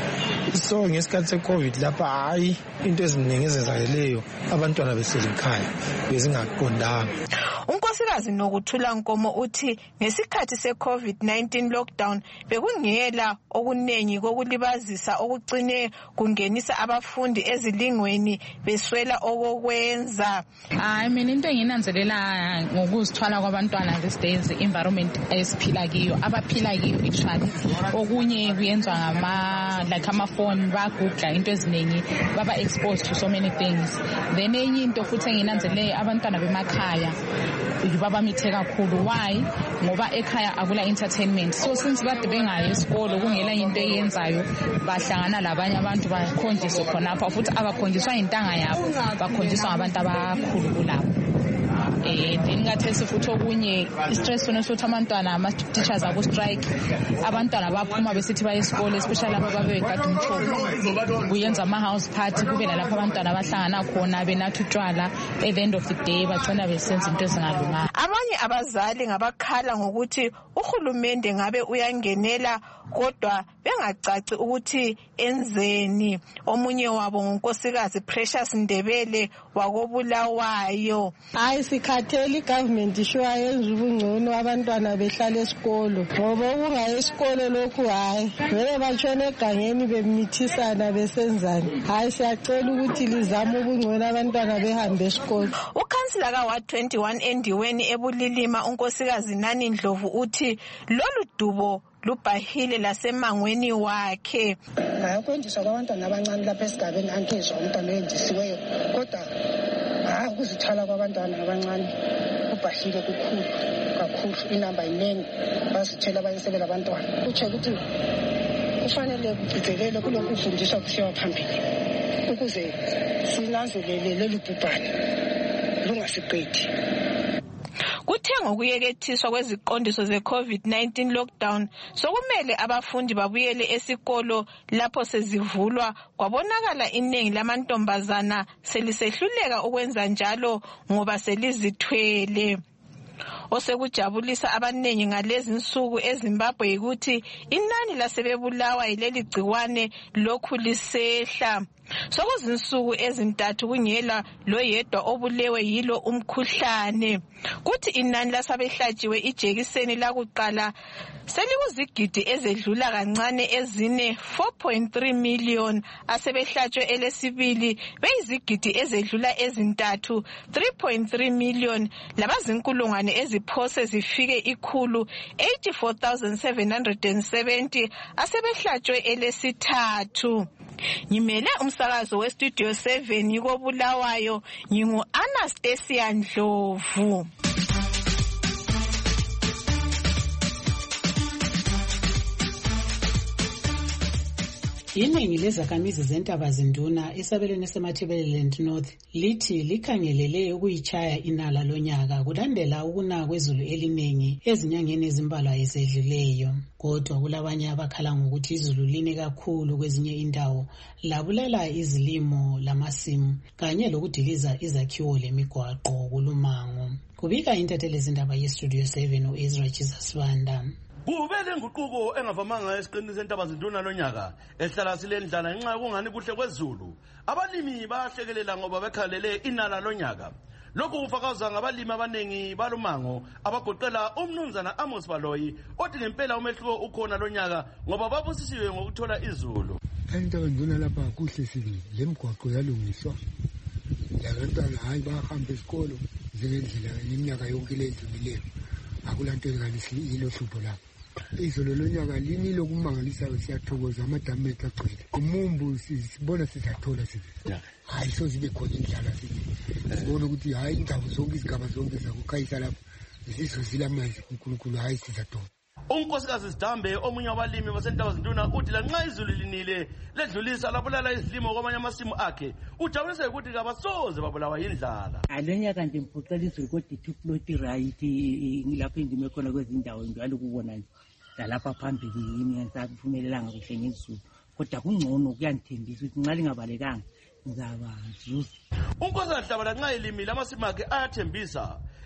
So ngesikhathi se-COVID lapha hayi into eziningi ezenzakeleyo abantwana beselikhaya bezingaqondanga. Unkosikazi Nokuthula Nkomo uthi ngesikhathi se-COVID nineteen lockdown bekungela okunengi kokulibazisa okucine kungenisa abafundi ezilingweni beswela okokwenza. Hayi mina into enginanzelela ngokuzithwala kwabantwana these days environment esiphila kiyo abaphila kiyo actually okunye kuyenzwa ngama like amafoni bagugla into eziningi baba exposed to so many things. Then enye into futhi enginanzelele abantwana bemakhaya baba mithe kakhulu. Why? Ngoba ekhaya akula entertainment. So since bade bengayi esikolo kungela into eyenzayo bahlangana labanye abantu bakhonjiswa khonapha futhi abakhonjiswa intanga yabo bakhonjiswa ngabantu abakhulu kulabo. Eh ndingathesi futhi okunye stress sona sokuthi abantwana ama teachers abo strike abantwana baphuma besithi baye esikole especially laba babe ekade umthoko kuyenza ama house party kube lapha abantwana bahlangana khona benathu utshwala at the end of the day bagcina besenza into ezingalunganga. Abanye abazali ngabakhala ngokuthi uhulumende ngabe uyangenela kodwa bengacaci ukuthi enzeni. Omunye wabo ngonkosikazi Precious Ndebele wakobulawayo. Hayi sikhatheli government ishwa yenza ubungcono abantwana behlala esikolo ngoba ungaye esikolo lokhu hayi vele batshona egangeni bemithisana besenzani. Hayi siyacela ukuthi lizame ubungcono abantwana behambe esikolo. Ukhansila ka Ward twenty-one endiweni ebulilima unkosikazi Nani Ndlovu uthi lolu dubo lubhahile lasemangweni wakhe. Ngakwendiswa kwabantwana abancane lapha esigabeni angizwa umntwana oyendisiweyo kodwa hayi ukuzithala kwabantwana abancane kubhahile kukhulu kakhulu inamba iningi bazithela bayisebela abantwana. Kutsho ukuthi kufanele kugcizelele kulokhu kufundiswa kusiwa phambili ukuze sinanzelele lolu bhubhane lungasiqedi. Kuthe ngokuyekethiswa kweziqondiso ze-COVID nineteen lockdown sokumele abafundi babuyele esikolo lapho sezivulwa kwabonakala iningi lamantombazana selisehluleka ukwenza njalo ngoba selizithwele. Osekujabulisa abanengi ngalezi nsuku eZimbabwe ukuthi inani lasebebulawa yileli gciwane lokhu lisehla. Sokuzinsuku ezintathu kungela loyedwa obulewe yilo umkhuhlane. Kuthi inani lasabehlatshiwe ijekiseni lakuqala selikuzigidi ezedlula kancane ezine four point three million asebehlatshwe elesibili beyizigidi ezedlula ezintathu three point three million labazinkulungwane eziphose zifike ikhulu eighty-four thousand seven hundred seventy asebehlatshwe elesithathu. Ngimele umsakazo westudio seven yikobulawayo ngingu Anastasia Ndlovu. Iningi lezakhamizi zentaba zinduna esabelweni seMatabeleland North lithi likhangelele ukuyichaya inala lonyaka kulandela ukuna kwezulu eliningi ezinyangeni ezimbalwa ezedluleyo. Kodwa kulabanye abakhala ngokuthi izulu line kakhulu kwezinye indawo labulala izilimo lamasimu kanye lokudiliza izakhiwo lemigwaqo kulumango. Kubika intatheli zindaba yestudio seven uEzra Jesus Wanda. Kuvele nguquko engavamanga esiqinini sentaba zinduna lonyaka ehlala silendlala ngenxa yokungani kuhle kwezulu. Abalimi bahlekelela ngoba bekhalele inala lonyaka. Lokhu kufakaza ngabalimi abanengi balumango abagoqela umnumzana Amos Baloyi othi ngempela umehluko ukhona lonyaka ngoba babusisiwe ngokuthola izulu. Entaba zinduna lapha kuhle sibili lemigwaqo yalungiswa. Labantwana hayi bahamba esikolo njengendlela iminyaka yonke ledlulileyo. Akulanto engalisi ilo hlupho lapha. Izolo lonyaka lini lokumangalisayo siyathokoza amadamu ethu agcwele. Umumbu sibona sizathola sithi. Hayi so zibe khona indlala sithi. Sibona ukuthi hayi indawo zonke izigaba zonke zakukhayisa lapha. Sizozila amanzi uNkulunkulu hayi sizathola. Unkosikazi Sidambe omunye wabalimi basentaba zinduna uthi lanxa izulu linile ledlulisa labulala izilimo kwamanye amasimu akhe ujabulise ukuthi kabasoze babulawa yindlala. Alonyaka nje mphucela izulu kodwa ithi plot right ngilapho indime khona kwezindawo njalo kubona nje lapha phambili yini ngisaphumelelanga kuhle ngezulu kodwa kungcono kuyangithembisa ukuthi nxa lingabalekanga ngizaba zuza. Unkosikazi Hlabana nxa elimile amasimu akhe ayathembisa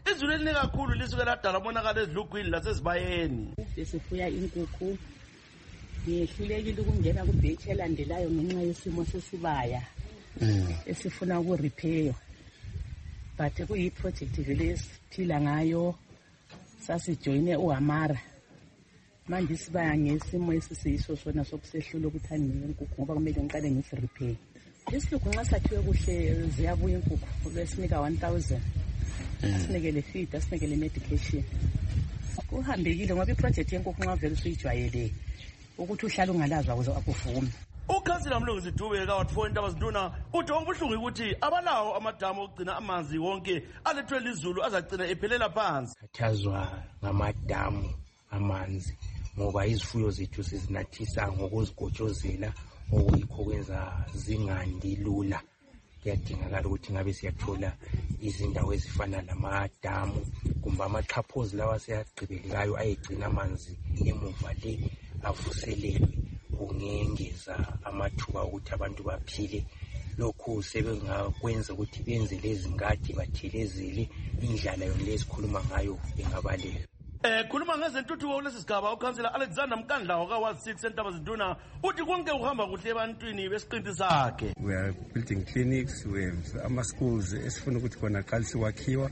izulu eline kakhulu lisuke ladala umonakalo ezilugwini lasezibayeni. Besifuya inkukhu, ngiyehlulekile ukungena kubhetshi elandelayo ngenxa yesimo sesibaya esifuna ukurepair. But kuyiproject vele esiphila ngayo, sasijoyine uHamara. Manje sibaya ngesimo esisiso sona sokusehlula ukuthi anime inkukhu ngoba kumele ngiqale ngisi-repair. Isilugu nxa sakhiwe kuhle ziyabuya inkukhu, besinika one thousand. Asinikele feed, asinikele medication. Kuhambekile ngoba iproject yenkukhu nxa vele usuyijwayele ukuthi uhlala ungalazwa ukuze akuvume. Ukhansila Mlungisi Dube kawathi Ntabazinduna uthi okubuhlungu ukuthi abalawo amadamu okugcina amanzi wonke alethwe lizulu azagcina ephelela phansi. Khathazwa ngamadamu amanzi ngoba izifuyo zethu sizinathisa ngokuzigotshozela okuyikho kwenza zingandi lula. Kuyadingakala ukuthi ngabe siyathola izindawo ezifana namadamu kumbe amachaphozi lawa seyagqibelekayo ayegcina amanzi emuva le avuselelwe kungengeza amathuba ukuthi abantu baphile. Lokhu sebengakwenza ukuthi benze lezi ngadi bathelezele indlala yona lesikhuluma ngayo bengabalela. Eh khuluma ngezentuthuko kulesi sigaba ukhansela Alexander Mkandlawo ka Ward six eNtabazinduna uthi konke uhamba kuhle ebantwini besiqinti sakhe. We are building clinics, we have ama schools esifuna ukuthi khona qalisi wakhiwa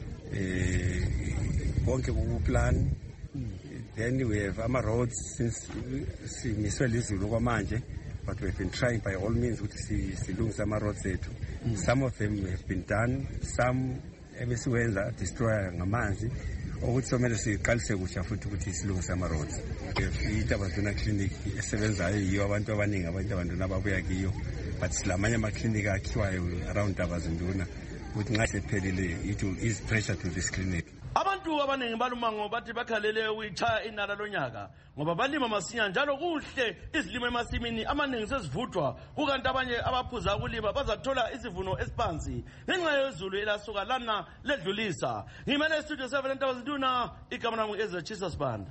eh konke kuplan. Then we have ama roads since simiswe lizulu kwamanje, but we have been trying by all means ukuthi silungise ama roads ethu. Some of them have been done, some ebesiwenza destroy ngamanzi. Ukuthi somele siqalise kusha futhi ukuthi silungise ama roads. iNtabazinduna clinic esebenzayo yiyo abantu abaningi abantu abantwana ababuya kiyo, but silamanye ama clinic akhiwayo around Ntabazinduna ukuthi nxa sephelile it will ease pressure to this clinic. Abantu abaningi balumango bathi bakhalele ukuyichaya inala lonyaka ngoba balima masinya njalo kuhle izilimo emasimini amaningi sesivuthwa kukanti abanye abaphuza ukulima bazathola isivuno esiphansi ngenxa yezulu elasuka lana ledlulisa. Ngimele studio seven eNtabazinduna, igama lami Ezra Chisa Sibanda.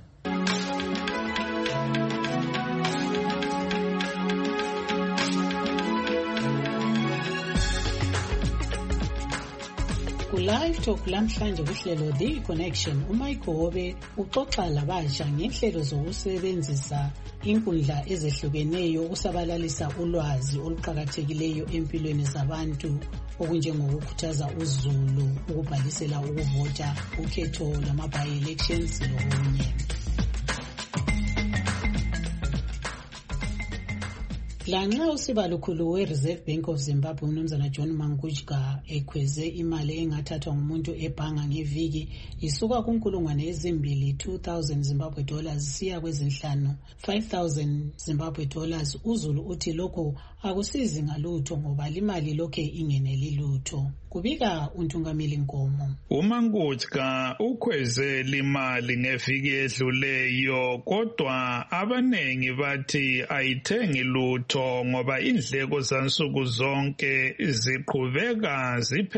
Ku-Live Talk lamhlanje kuhlelo The Connection, uMichael Hobe uxoxa labasha ngenhlelo zokusebenzisa inkundla ezehlukeneyo ukusabalalisa ulwazi oluqhakathekileyo empilweni zabantu okunjengokukhuthaza uzulu ukubhalisela ukuvota ukhetho lama-by-elections lokunye. Lanxa usiba lukhulu we-Reserve Bank of Zimbabwe uMnumzana John Mangujka ekhweze imali engathathwa ngumuntu ebhanga ngeviki isuka kunkulungwane ezimbili two thousand Zimbabwe dollars siya kwezinhlanu five thousand Zimbabwe dollars, uzulu uthi lokho akusizi ngalutho ngoba limali lokhe ingeneli lutho. Kubika uNtungamili Nkomo. uMangujka ukhweze limali ngeviki edluleyo kodwa abanengi bathi ayithengi lutho ngoba indleko zansuku zonke ziqhubeka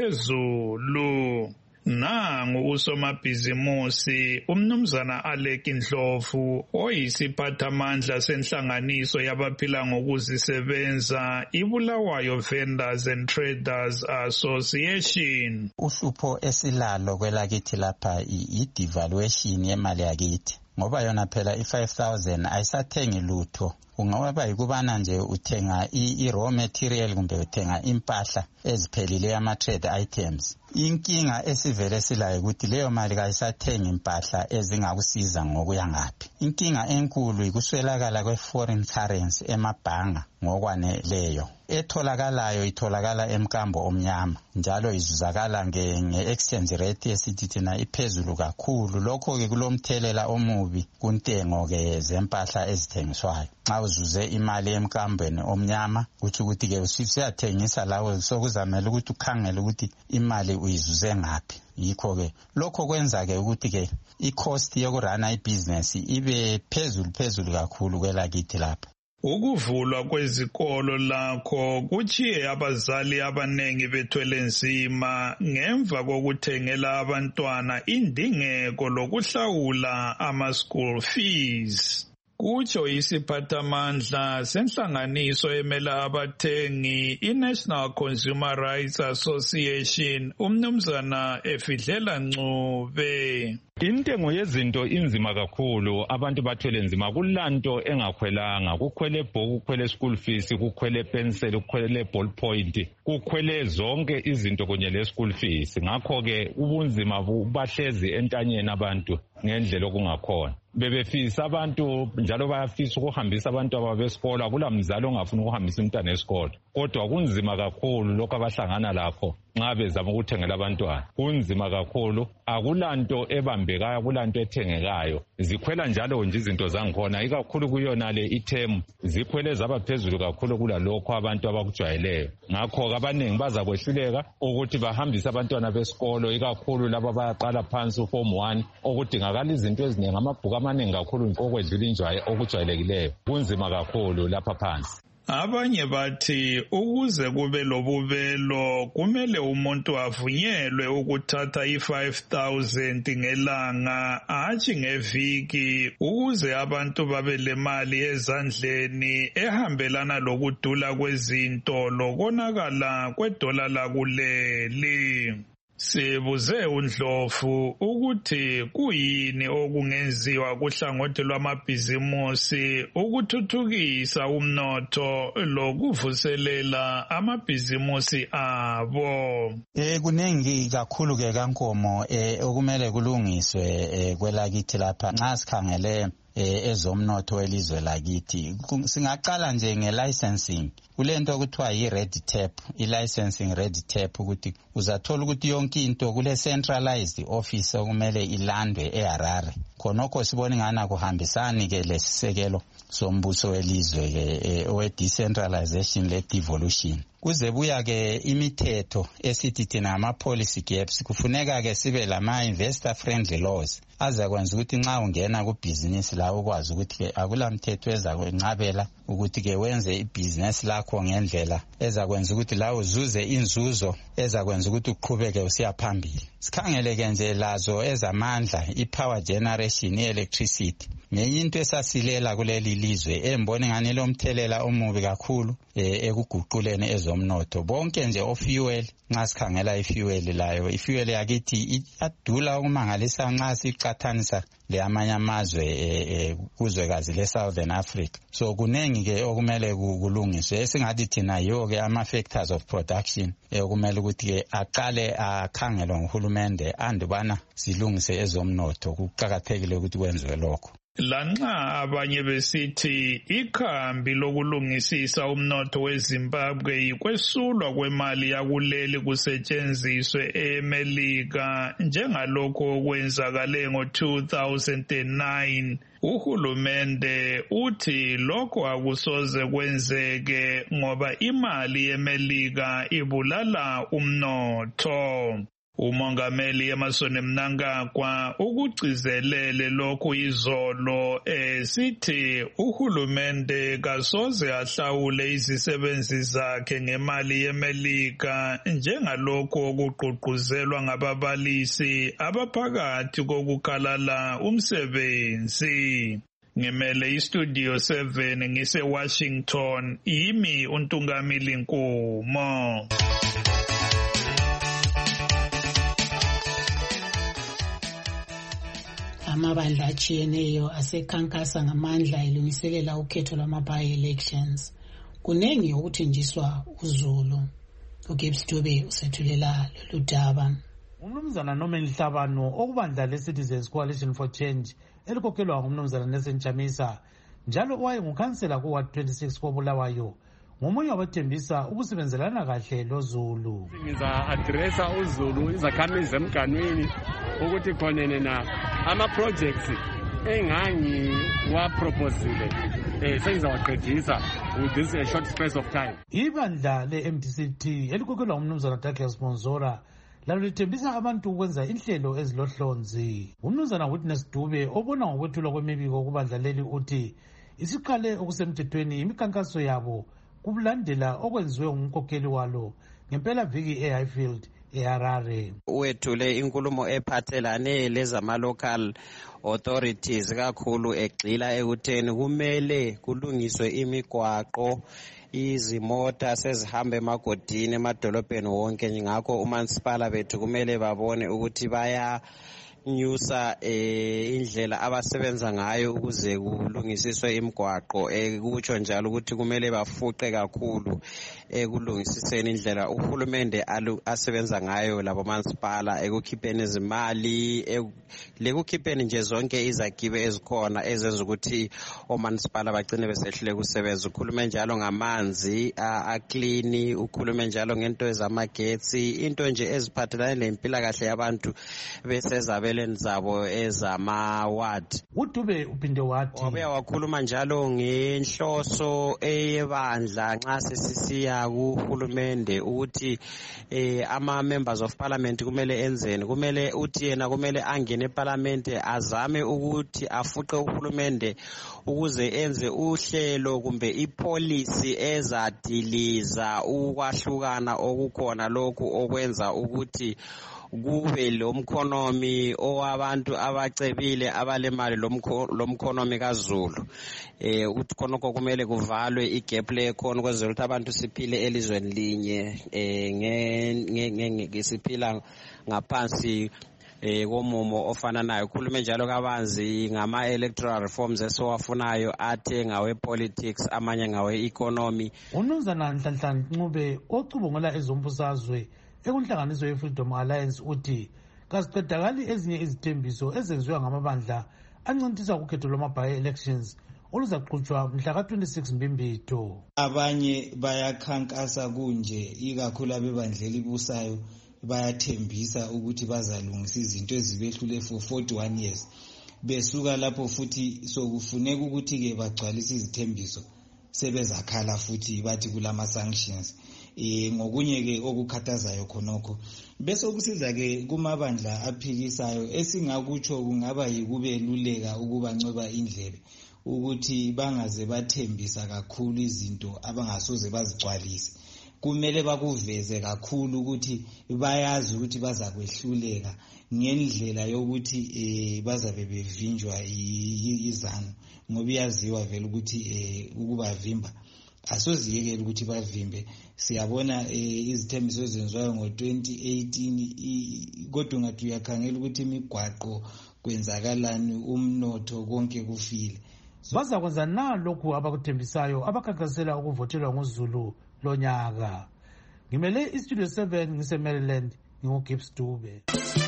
ziphezulu. Nangu usomabhizimusi uMnumzana Alec Ndlovu oyisiphathamandla senhlanganiso yabaphila ngokuzisebenza iBulawayo Vendors and Traders Association. Uhlupho esilalo kwelakithi lapha i-devaluation yemali yakithi ngoba yona phela i-five thousand ayisathengi lutho. Ungaba yikubana nje uthenga i-raw material kumbe uthenga impahla eziphelile ama-trade items. Inkinga esivele silayo ukuthi leyo mali kayisathengi impahla ezingakusiza ngokuya ngaphi. Inkinga enkulu ikuswelakala kwe-foreign currency emabhanga ngokwaneleyo. Etholakalayo itholakala emkambo omnyama njalo izuzakala nge-exchange rate esithi thina iphezulu kakhulu. Lokho-ke kulomthelela omubi kuntengo-ke zempahla ezithengiswayo. Nxa uzuze imali emkambeni omnyama kuthi ukuthi-ke usiyathengisa lawo sokuzamele ukuthi ukhangele ukuthi imali uyizuze ngaphi. Yikho-ke lokho kwenza-ke ukuthi-ke i-cost yokurana ibhizinesi ibe phezulu phezulu kakhulu kwelakithi lapha. Ukuvulwa kwezikolo lakho kuchiye abazali abanengi bethwele nzima ngemva kokuthengela abantwana indingeko lokuhlawula ama-school fees. Kutsho isiphathamandla senhlanganiso emela abathengi i-National Consumer Rights Association umnumzana Efidlela Ncube. Intengo yezinto inzima kakhulu, abantu bathwele nzima, kulanto engakhwelanga, kukhwele ibhuku, kukhwele school fees, kukhwele pencil, kukhwele ballpoint, kukhwele zonke izinto kunye le school fees. Ngakho ke ubunzima bahlezi entanyeni abantu ngendlela okungakhona. Bebefisa abantu njalo bayafisa ukuhambisa abantu ababesikolo, akulamzali ongafuna ukuhambisa umntwana esikolo. Kodwa kunzima kakhulu lokho abahlangana lakho nxa bezama ukuthengela abantwana. Kunzima kakhulu, akulanto ebambekayo, akulanto ethengekayo. Zikhwela njalo nje izinto zangikhona, ikakhulu kuyona le ithemu zikhwele zaba phezulu kakhulu kulalokho abantu abakujwayeleyo. Ngakho abaningi bazakwehluleka ukuthi bahambise abantwana besikolo, ikakhulu laba bayaqala phansi uform one, okudingakala izinto eziningi, amabhuku amaningi kakhulu okwedlula injwaye okujwayelekileyo. Kunzima kakhulu lapha phansi. Abanye bathi ukuze kube lobubelo kumele umuntu avunyelwe ukuthatha i-five thousand ngelanga hatshi ngeviki ukuze abantu babe le mali ezandleni ehambelana lokudula kwezinto lokonakala kwedola lakuleli. Sibuze uNdlovu ukuthi kuyini okungenziwa kuhlangothi lwamabhizimusi ukuthuthukisa umnotho lokuvuselela amabhizimusi abo. Eh kunengi kakhulu ke kankomo eh okumele kulungiswe eh kwelakithi lapha nxa sikhangele eh ezomnotho welizwe lakithi. Singaqala nje nge-licensing. Kulento okuthiwa yi-red tape, i-licensing red tape ukuthi uzathola ukuthi yonke into kule centralized office okumele ilandwe eHarare. Khonokho sibona ngana kuhambisani ke lesisekelo sombuso welizwe ke owe decentralization le devolution. Kuze buya ke imithetho esithi thina ama policy gaps, kufuneka ke sibe lama investor friendly laws azakwenza ukuthi nxa ungena ku business la ukwazi ukuthi ke akula mthetho ezakwenqabela ukuthi ke wenze ibusiness lakho ngendlela ezakwenza ukuthi la uzuze inzuzo ezakwenza ukuthi uqhubeke usiya phambili. Sikhangele ke nje lazo ezamandla, i-power generation, i-electricity. Ngenye into esasilela kuleli lizwe embone ngani lo mthelela omubi kakhulu ekuguquleni ezomnotho. Bonke nje ofuel, nxa sikhangela ifuel layo, ifuel yakithi iyadula ukumangalisa nxa siqathanisa le amanye amazwe kuzwekazi le Southern Africa. So kunengi ke okumele kulungiswe esingathi thina yiwo ke ama factors of production okumele ukuthi ke aqale akhangelwe nguhulumende andubana silungise ezomnotho. Kuqakathekile ukuthi kwenziwe lokho. Lanxa abanye besithi ikhambi lokulungisisa umnotho weZimbabwe yikwesulwa kwemali yakuleli kusetshenziswe eMelika njengalokho okwenzakale ngo two thousand nine. Uhulumende uthi lokho akusoze kwenzeke ngoba imali yeMelika ibulala umnotho. Umongameli Emmerson Mnangagwa ukugcizelele lokhu izolo esithi uhulumende kasoze ahlawule izisebenzi zakhe ngemali yeMelika njengalokhu okugqugquzelwa ngababalisi abaphakathi kokukhalala umsebenzi. Ngimele istudio seven ngise Washington, yimi uNtungamili Nkomo. Amabandla achiyeneyo asekhankasa ngamandla elungiselela ukhetho lwama-by-elections. Kunengi okuthenjiswa uzulu. uGibbs Dube usethulela lolu daba. Umnumzana Norman Hlabano okubandla le-Citizens Coalition for Change elikhokhelwa ngumnumzana Nelson Chamisa njalo owayengukhansela ku-Ward twenty-six koBulawayo ngomunye wabathembisa ukusebenzelana kahle lozulu. Ngiza-adressa uzulu izakhamizi emganwini ukuthi khonene na ama-projects engangiwaproposile eh sengizawaqedisa with this a short space of time. Ibandla le-M D C T elikhokhelwa ngumnumzana Douglas Monzora lalo lithembisa abantu ukwenza inhlelo ezilohlonzi. Umnumzana Witness Dube obona ngokwethulwa kwemibiko kubandla leli uthi isiqale okusemthethweni imikhankaso yabo kubulandela okwenziwe ngumkhokheli walo ngempela viki eHighfield eHarare. Wethule inkulumo ephathelane lezama-local authorities kakhulu egxila ekutheni kumele kulungiswe imigwaqo, izimota sezihamba emagodini emadolobheni wonke. Ngakho umasipala bethu kumele babone ukuthi baya nyusa eh indlela abasebenza ngayo ukuze kulungisiswe imigwaqo. Ekutsho njalo ukuthi kumele bafuqe kakhulu ekulungisiseni indlela uhulumende asebenza ngayo labo masipala, ekukhipheni izimali, lekukhipheni nje zonke izakibe ezikhona ezenza ukuthi omanisipala bagcine besehlule kusebenza. Ukhulume njalo ngamanzi aclean, ukhulume njalo ngento ezamagetsi, into nje eziphathelane lempilakahle yabantu besezabe zabo ezama-ward. uDube uphinde wathi wabuya wakhuluma njalo ngenhloso eyebandla nxa sesisiya kuhulumende ukuthi eh, ama-members of parliament kumele enzeni. Kumele uthi yena kumele angene eparlament azame ukuthi afuqe uhulumende ukuze enze uhlelo kumbe ipolicy ezadiliza ukwahlukana okukhona lokhu okwenza ukuthi kube lo mkhonomi owabantu abacebile abalemali lo mkhonomi kaZulu. Eh uthi khonoko kumele kuvalwe igap le khona kwenzela ukuthi abantu siphile elizweni linye eh nge siphila ngaphansi eh komumo ofana nayo. Khulume njalo kabanzi ngama electoral reforms esowafunayo athe ngawe politics amanye ngawe economy. Unumzana Nhlanhla Ncube ocubungula ezombusazwe ekunhlanganiso ye-Freedom Alliance uthi kasiqedakali ezinye izithembiso ezenziwa ngamabandla ancintisa ukhetho lwama-by-elections oluzaqhutshwa mhla ka-twenty-six Mbimbitho. Abanye bayakhankasa kunje, ikakhulu abebandla elibusayo bayathembisa ukuthi bazalungisa izinto ezibehlule for forty-one years. Besuka lapho futhi sokufuneka ukuthi-ke bagcwalise izithembiso sebezakhala futhi bathi kulama-sanctions. Eh ngokunye ke okukhathazayo khonokho bese kusiza ke kumabandla aphikisayo esingakutsho kungaba yikubeluleka ukubanceba indlebe ukuthi bangaze bathembisa kakhulu izinto abangasoze bazigcwalise. Kumele bakuveze kakhulu ukuthi bayazi ukuthi baza kwehluleka ngendlela yokuthi eh bazabe bevinjwa izanu, ngoba iyaziwa vele ukuthi eh ukubavimba asoziyekela ukuthi bavimbe. Siyabona izithembiso ezenziwayo ngo twenty eighteen kodwa ngathi uyakhangela ukuthi imigwaqo kwenzakalani, umnotho konke kufile. Bazakwenza na lokhu abakuthembisayo abakhankasela ukuvotelwa ngoZulu lonyaka. Ngimele iStudio seven ngise Maryland, nginguGibbs Dube.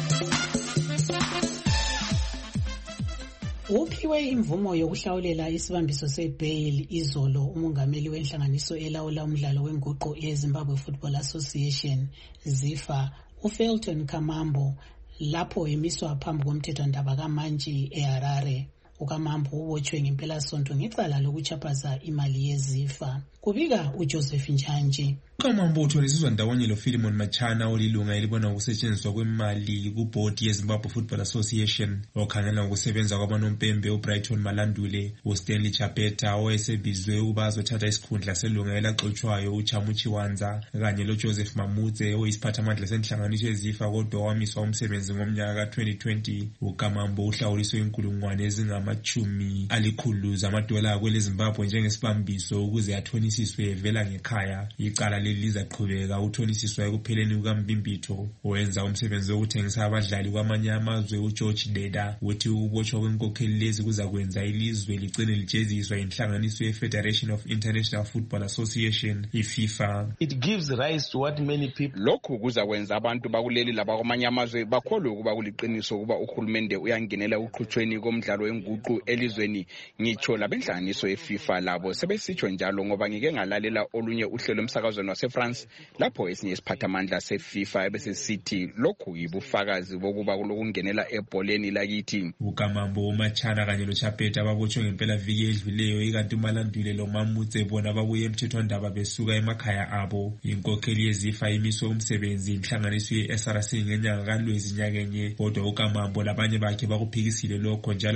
Uphiwe imvumo yokuhlawulela isibambiso sebail izolo umongameli wenhlanganiso elawula umdlalo wenguqu eZimbabwe Football Association ZIFA uFelton Kamambo lapho emiswa phambi komthethwandaba kaMantshi eHarare. uKamambo ubotshwe ngempelasonto ngecala lokuchaphaza imali yeZIFA. Kubika uJoseph Njanji. uKamambo utholisizwa ndawonye loPhilemon Machana olilunga elibona ukusetshenziswa kwemali kubhodi yeZimbabwe Football Association, okhangela ukusebenza kwabanompembe uBrighton Malandule, uStanley Chapeta owayesebizwe ukuba azothatha isikhundla selunga elaxotshwayo uChamuchi Wanza, kanye loJoseph Mamudze oyisiphathamandla senhlanganiso yeZIFA kodwa wamiswa umsebenzi ngomnyaka ka-twenty twenty. uKamambo uhlawuliswe inkulungwane ezingamachumi alikhulu zamadola kweleZimbabwe njengesibambiso ukuze athonisiswe evela ngekhaya. Icala lizaqhubeka uthonisiswa ekupheleni kukaMbimbitho. Owenza umsebenzi wokuthengisa abadlali kwamanye amazwe uGeorge Deda uthi ukubotshwa kwenkokheli lezi kuzakwenza ilizwe ligcine lijeziswa inhlanganiso ye-Federation of International Football Association, iFIFA. It gives rise to what many people. Lokhu kuzakwenza abantu bakuleli labakwamanye amazwe bakholwe ukuba kuliqiniso ukuba uhulumende uyangenela uqhutshweni komdlalo wenguqu elizweni. Ngitsho labenhlanganiso yeFIFA labo sebesitsho njalo ngoba ngike ngalalela olunye uhlelo emsakazweni waseFrance lapho esinye isiphathamandla seFIFA ebesesithi lokhu yibufakazi bokuba kulokungenela ebholeni lakithi. uKamambo, uMachana kanye loChapeta babotshwe ngempela viki edluleyo, ikanti uMalandule loMamudze bona babuye emthethwandaba besuka emakhaya abo. Inkokheli yeZIFA imiswe umsebenzi inhlanganiso ye-S R C ngenyanga kaLwezi nyakenye, kodwa uKamambo labanye bakhe bakuphikisile lokho njalo baze babona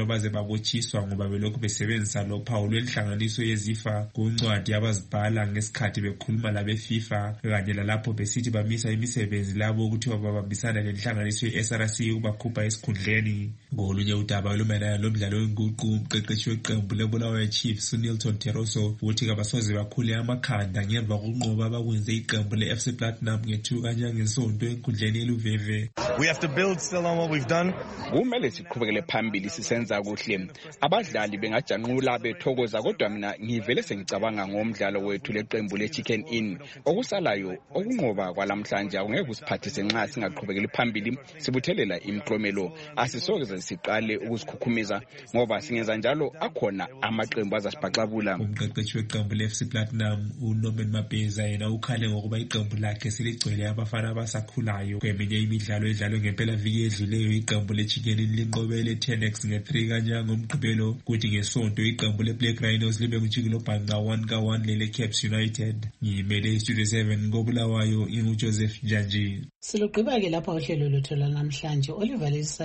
babotshiswa ngoba belokhu besebenzisa lophawu lwenhlanganiso yezifa kuncwadi abazibhala ngesikhathi bekhuluma labe FIFA kanye lalapho besithi bamisa imisebenzi labo ukuthi babambisana nenhlanganiso ye-S R C ukubakhupha esikhundleni. Ngolunye udaba olumayelana lomdlalo wenguqu, umqeqeshi weqembu leBulawayo Chiefs Sunilton Teroso uthi kabasoze bakhule amakhanda ngemva kokunqoba abakwenze iqembu le-F C Platinum ngethuka ngesonto enkundleni eluveve. We have to build still on what we've done. Kumele siqhubekele phambili sisenza kuhle. Abadlali bengajanqula bethokoza kodwa mina ngivele sengicabanga ngomdlalo wethu leqembu le-Chicken Inn. Okusalayo okunqoba kwalamhlanje akungeke kusiphathise nxa singaqhubekeli phambili sibuthelela imiklomelo. Asisoze siqale ukusikhukhumeza ngoba singenza njalo akhona amaqembu azasibhaxabula. Umqeqeshi weqembu le-F C Platinum uNorman Mabheza yena ukhale ngokuba iqembu lakhe seligcwele abafana abasakhulayo. Kweminye imidlalo edlalwe ngempela viki edluleyo iqembu le-Chicken Inn linqobele ten X nge-three kanya ngomgqibelo, kuthi ngesonto iqembu le-Black Rhinos libe ngujikelo bhanqa one ka one lele-Caps United. Ngimele iStudio seven koBulawayo, inguJoseph Njanji. Silugqiba ke lapha uhlelo lwethu lanamhlanje. Oliver